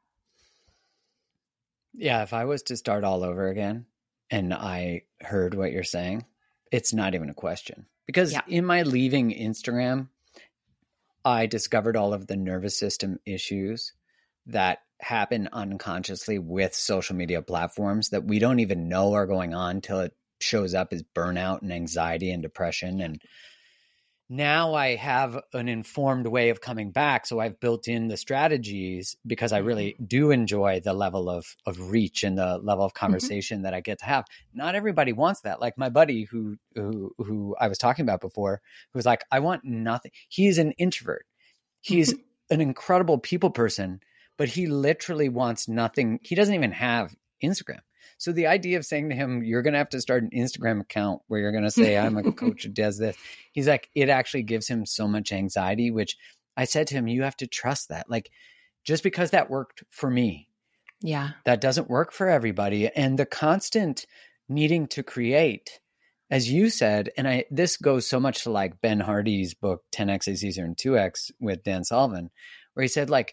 Speaker 1: Yeah, if I was to start all over again and I heard what you're saying, it's not even a question. Because yeah. in my leaving Instagram, I discovered all of the nervous system issues that happen unconsciously with social media platforms that we don't even know are going on till it shows up as burnout and anxiety and depression. And now I have an informed way of coming back. So I've built in the strategies, because I really do enjoy the level of, of reach and the level of conversation mm-hmm. that I get to have. Not everybody wants that. Like my buddy who, who, who I was talking about before, who was like, I want nothing. He's an introvert. He's an incredible people person, but he literally wants nothing. He doesn't even have Instagram. So the idea of saying to him, you're going to have to start an Instagram account where you're going to say, I'm a coach who does this. He's like, it actually gives him so much anxiety, which I said to him, you have to trust that. Like, just because that worked for me,
Speaker 2: yeah,
Speaker 1: that doesn't work for everybody. And the constant needing to create as you said, and I this goes so much to like Ben Hardy's book ten X is Easier than two X with Dan Sullivan, where he said like,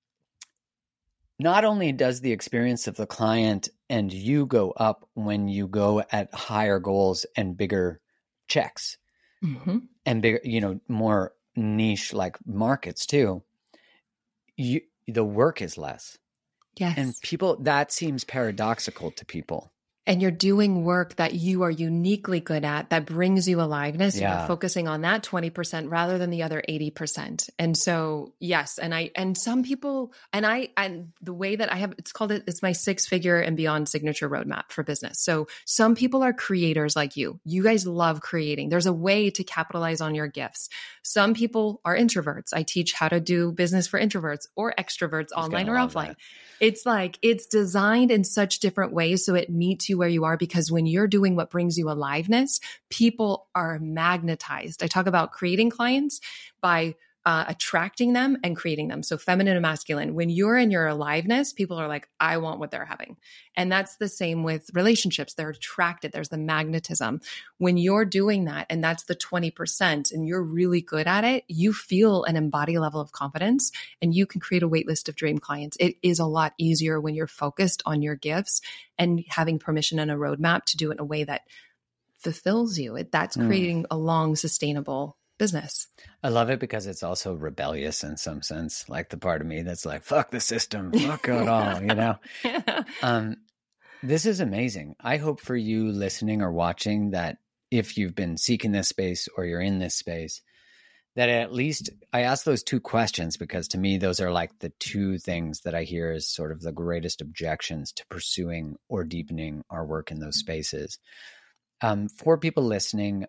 Speaker 1: not only does the experience of the client and you go up when you go at higher goals and bigger checks
Speaker 2: Mm-hmm.
Speaker 1: and bigger, you know, more niche like markets too, you, the work is less.
Speaker 2: Yes.
Speaker 1: And people, that seems paradoxical to people.
Speaker 2: And you're doing work that you are uniquely good at that brings you aliveness. And
Speaker 1: Yeah.
Speaker 2: you're focusing on that twenty percent rather than the other eighty percent. And so, yes. And I, and some people, and I, and the way that I have, it's called it, it's my six figure and beyond signature roadmap for business. So some people are creators like you. You guys love creating. There's a way to capitalize on your gifts. Some people are introverts. I teach how to do business for introverts or extroverts, online or offline.
Speaker 1: That.
Speaker 2: It's like, it's designed in such different ways so it meets you where you are, because when you're doing what brings you aliveness, people are magnetized. I talk about creating clients by uh, attracting them and creating them. So feminine and masculine, when you're in your aliveness, people are like, I want what they're having. And that's the same with relationships. They're attracted. There's the magnetism. When you're doing that, and that's the twenty percent, and you're really good at it, you feel an embodied level of confidence and you can create a wait list of dream clients. It is a lot easier when you're focused on your gifts and having permission and a roadmap to do it in a way that fulfills you. It, that's
Speaker 1: Mm.
Speaker 2: creating a long, sustainable business.
Speaker 1: I love it because it's also rebellious in some sense, like the part of me that's like, fuck the system, fuck it all, you know? Um, this is amazing. I hope for you listening or watching that if you've been seeking this space or you're in this space, that at least I ask those two questions, because to me, those are like the two things that I hear as sort of the greatest objections to pursuing or deepening our work in those spaces. Um, for people listening,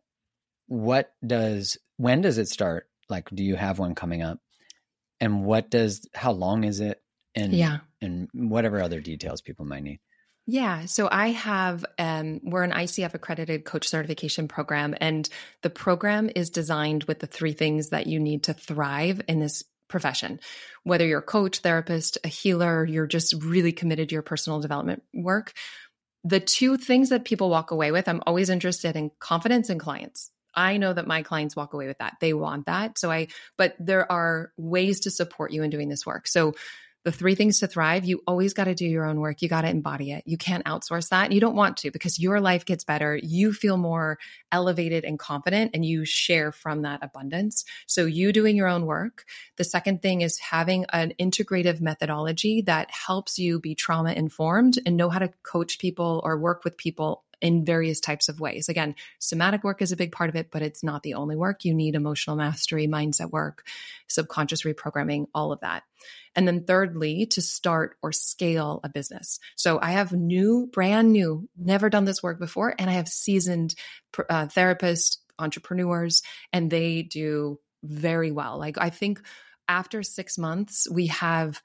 Speaker 1: what does, when does it start? Like, do you have one coming up? And what does, how long is it? And,
Speaker 2: Yeah.
Speaker 1: and whatever other details people might need.
Speaker 2: Yeah. So I have, um, we're an I C F accredited coach certification program, and the program is designed with the three things that you need to thrive in this profession. Whether you're a coach, therapist, a healer, you're just really committed to your personal development work. The two things that people walk away with, I'm always interested in confidence and clients. I know that my clients walk away with that. They want that. So I, but there are ways to support you in doing this work. So the three things to thrive, you always got to do your own work. You got to embody it. You can't outsource that. You don't want to, because your life gets better. You feel more elevated and confident, and you share from that abundance. So you doing your own work. The second thing is having an integrative methodology that helps you be trauma informed and know how to coach people or work with people in various types of ways. Again, somatic work is a big part of it, but it's not the only work. You need emotional mastery, mindset work, subconscious reprogramming, all of that. And then thirdly, to start or scale a business. So I have new, brand new, never done this work before, and I have seasoned uh, therapists, entrepreneurs, and they do very well. Like, I think after six months, we have,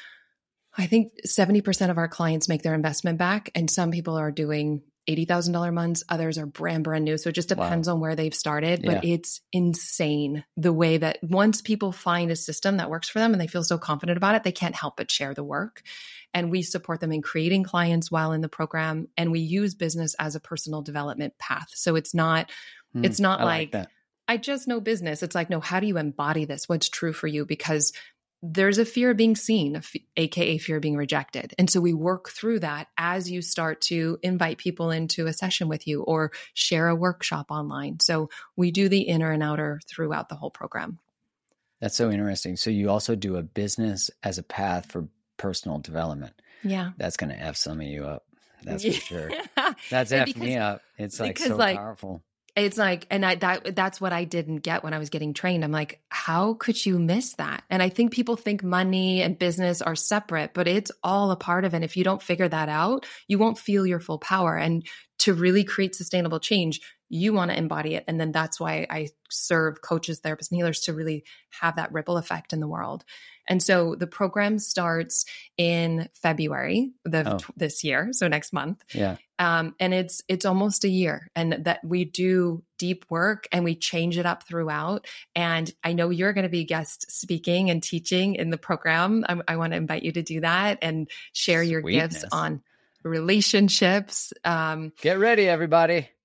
Speaker 2: I think seventy percent of our clients make their investment back, and some people are doing eighty thousand dollars months. Others are brand, brand new. So it just depends wow. on where they've started, but yeah. it's insane the way that once people find a system that works for them and they feel so confident about it, they can't help but share the work. And we support them in creating clients while in the program. And we use business as a personal development path. So it's not, mm, it's not
Speaker 1: I
Speaker 2: like,
Speaker 1: like
Speaker 2: I just know business. It's like, no, how do you embody this? What's true for you? Because there's a fear of being seen, A K A fear of being rejected. And so we work through that as you start to invite people into a session with you or share a workshop online. So we do the inner and outer throughout the whole program.
Speaker 1: That's so interesting. So you also do a business as a path for personal development.
Speaker 2: Yeah.
Speaker 1: That's going to F some of you up. That's for sure. That's F
Speaker 2: because,
Speaker 1: me up. It's like so
Speaker 2: like,
Speaker 1: powerful.
Speaker 2: It's like, and I, that, that's what I didn't get when I was getting trained. I'm like, how could you miss that? And I think people think money and business are separate, but it's all a part of it. And if you don't figure that out, you won't feel your full power. And to really create sustainable change, you want to embody it. And then that's why I serve coaches, therapists, and healers to really have that ripple effect in the world. And so the program starts in February the, oh. this year, so next month.
Speaker 1: Yeah.
Speaker 2: Um, and it's it's almost a year, and that we do deep work and we change it up throughout. And I know you're going to be guest speaking and teaching in the program. I, I want to invite you to do that and share your
Speaker 1: Sweetness.
Speaker 2: gifts on relationships. Um,
Speaker 1: Get ready, everybody.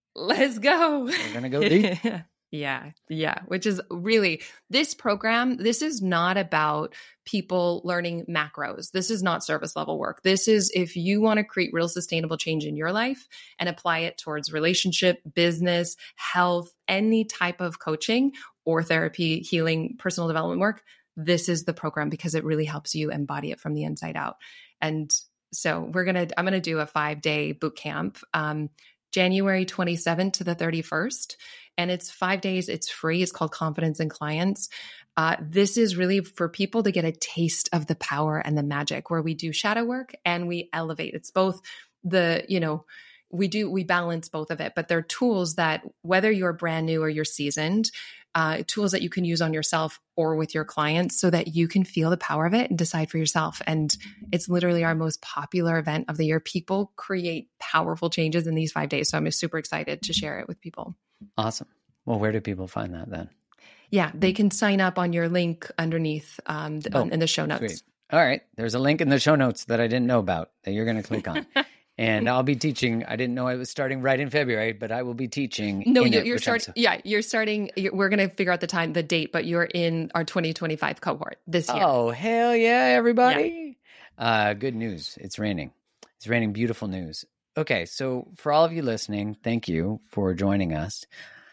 Speaker 2: Let's go.
Speaker 1: We're going to go deep.
Speaker 2: Yeah. Yeah. Which is really this program. This is not about people learning macros. This is not service level work. This is if you want to create real sustainable change in your life and apply it towards relationship, business, health, any type of coaching or therapy, healing, personal development work. This is the program because it really helps you embody it from the inside out. And so we're going to, I'm going to do a five day boot camp, um, January twenty-seventh to the thirty-first. And it's five days. It's free. It's called Confidence in Clients. Uh, this is really for people to get a taste of the power and the magic where we do shadow work and we elevate. It's both the, you know, we do, we balance both of it, but they're tools that whether you're brand new or you're seasoned, uh, tools that you can use on yourself or with your clients so that you can feel the power of it and decide for yourself. And it's literally our most popular event of the year. People create powerful changes in these five days. So I'm super excited to share it with people.
Speaker 1: Awesome. Well, where do people find that then?
Speaker 2: Yeah, they can sign up on your link underneath um, the,
Speaker 1: Oh,
Speaker 2: in the show notes.
Speaker 1: Sweet. All right. There's a link in the show notes that I didn't know about that you're going to click on. And I'll be teaching. I didn't know I was starting right in February, but I will be teaching.
Speaker 2: No,
Speaker 1: in
Speaker 2: you're,
Speaker 1: it,
Speaker 2: you're starting. So- yeah, you're starting. You're, we're going to figure out the time, the date, but you're in our twenty twenty-five cohort this year.
Speaker 1: Oh, hell yeah, everybody. Yeah. Uh, good news. It's raining. It's raining beautiful news. Okay. So for all of you listening, thank you for joining us.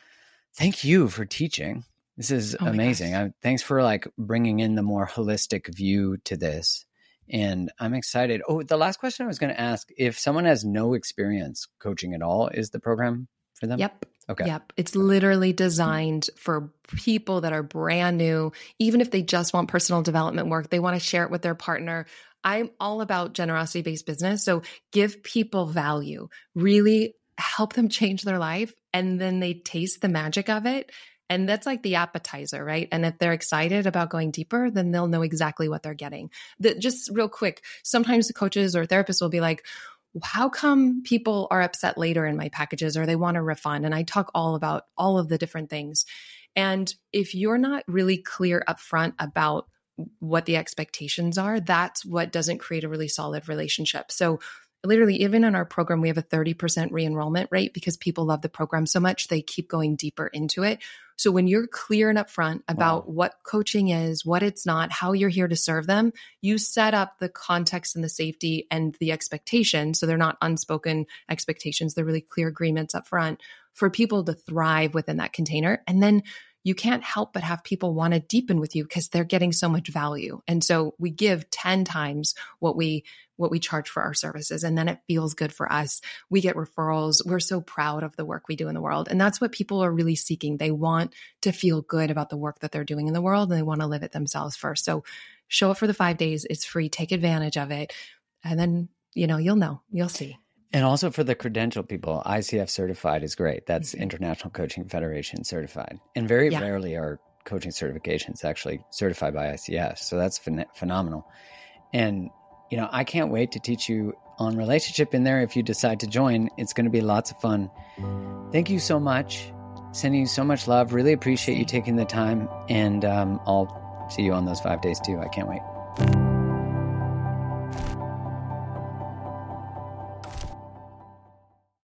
Speaker 1: Thank you for teaching. This is oh amazing. I, thanks for like bringing in the more holistic view to this. And I'm excited. Oh, the last question I was going to ask, if someone has no experience coaching at all, is the program for them?
Speaker 2: Yep.
Speaker 1: Okay.
Speaker 2: Yep. It's literally designed for people that are brand new, even if they just want personal development work, they want to share it with their partner. I'm all about generosity-based business. So give people value, really help them change their life, and then they taste the magic of it. And that's like the appetizer, right? And if they're excited about going deeper, then they'll know exactly what they're getting. The, just real quick, sometimes the coaches or therapists will be like, how come people are upset later in my packages or they want a refund? And I talk all about all of the different things. And if you're not really clear upfront about what the expectations are, that's what doesn't create a really solid relationship. So literally, even in our program, we have a thirty percent re-enrollment rate because people love the program so much, they keep going deeper into it. So when you're clear and upfront about wow. what coaching is, what it's not, how you're here to serve them, you set up the context and the safety and the expectations. So they're not unspoken expectations. They're really clear agreements up front for people to thrive within that container. And then you can't help but have people want to deepen with you because they're getting so much value. And so we give ten times what we what we charge for our services. And then it feels good for us. We get referrals. We're so proud of the work we do in the world. And that's what people are really seeking. They want to feel good about the work that they're doing in the world, and they want to live it themselves first. So show up for the five days. It's free. Take advantage of it. And then, you know, you'll know, you'll see.
Speaker 1: And also for the credential people, I C F certified is great. That's mm-hmm. International Coaching Federation certified. And very yeah. rarely are coaching certifications actually certified by I C F. So that's phen- phenomenal. And, you know, I can't wait to teach you on relationship in there. If you decide to join, it's going to be lots of fun. Thank you so much. Sending you so much love. Really appreciate you taking the time. And um, I'll see you on those five days too. I can't wait.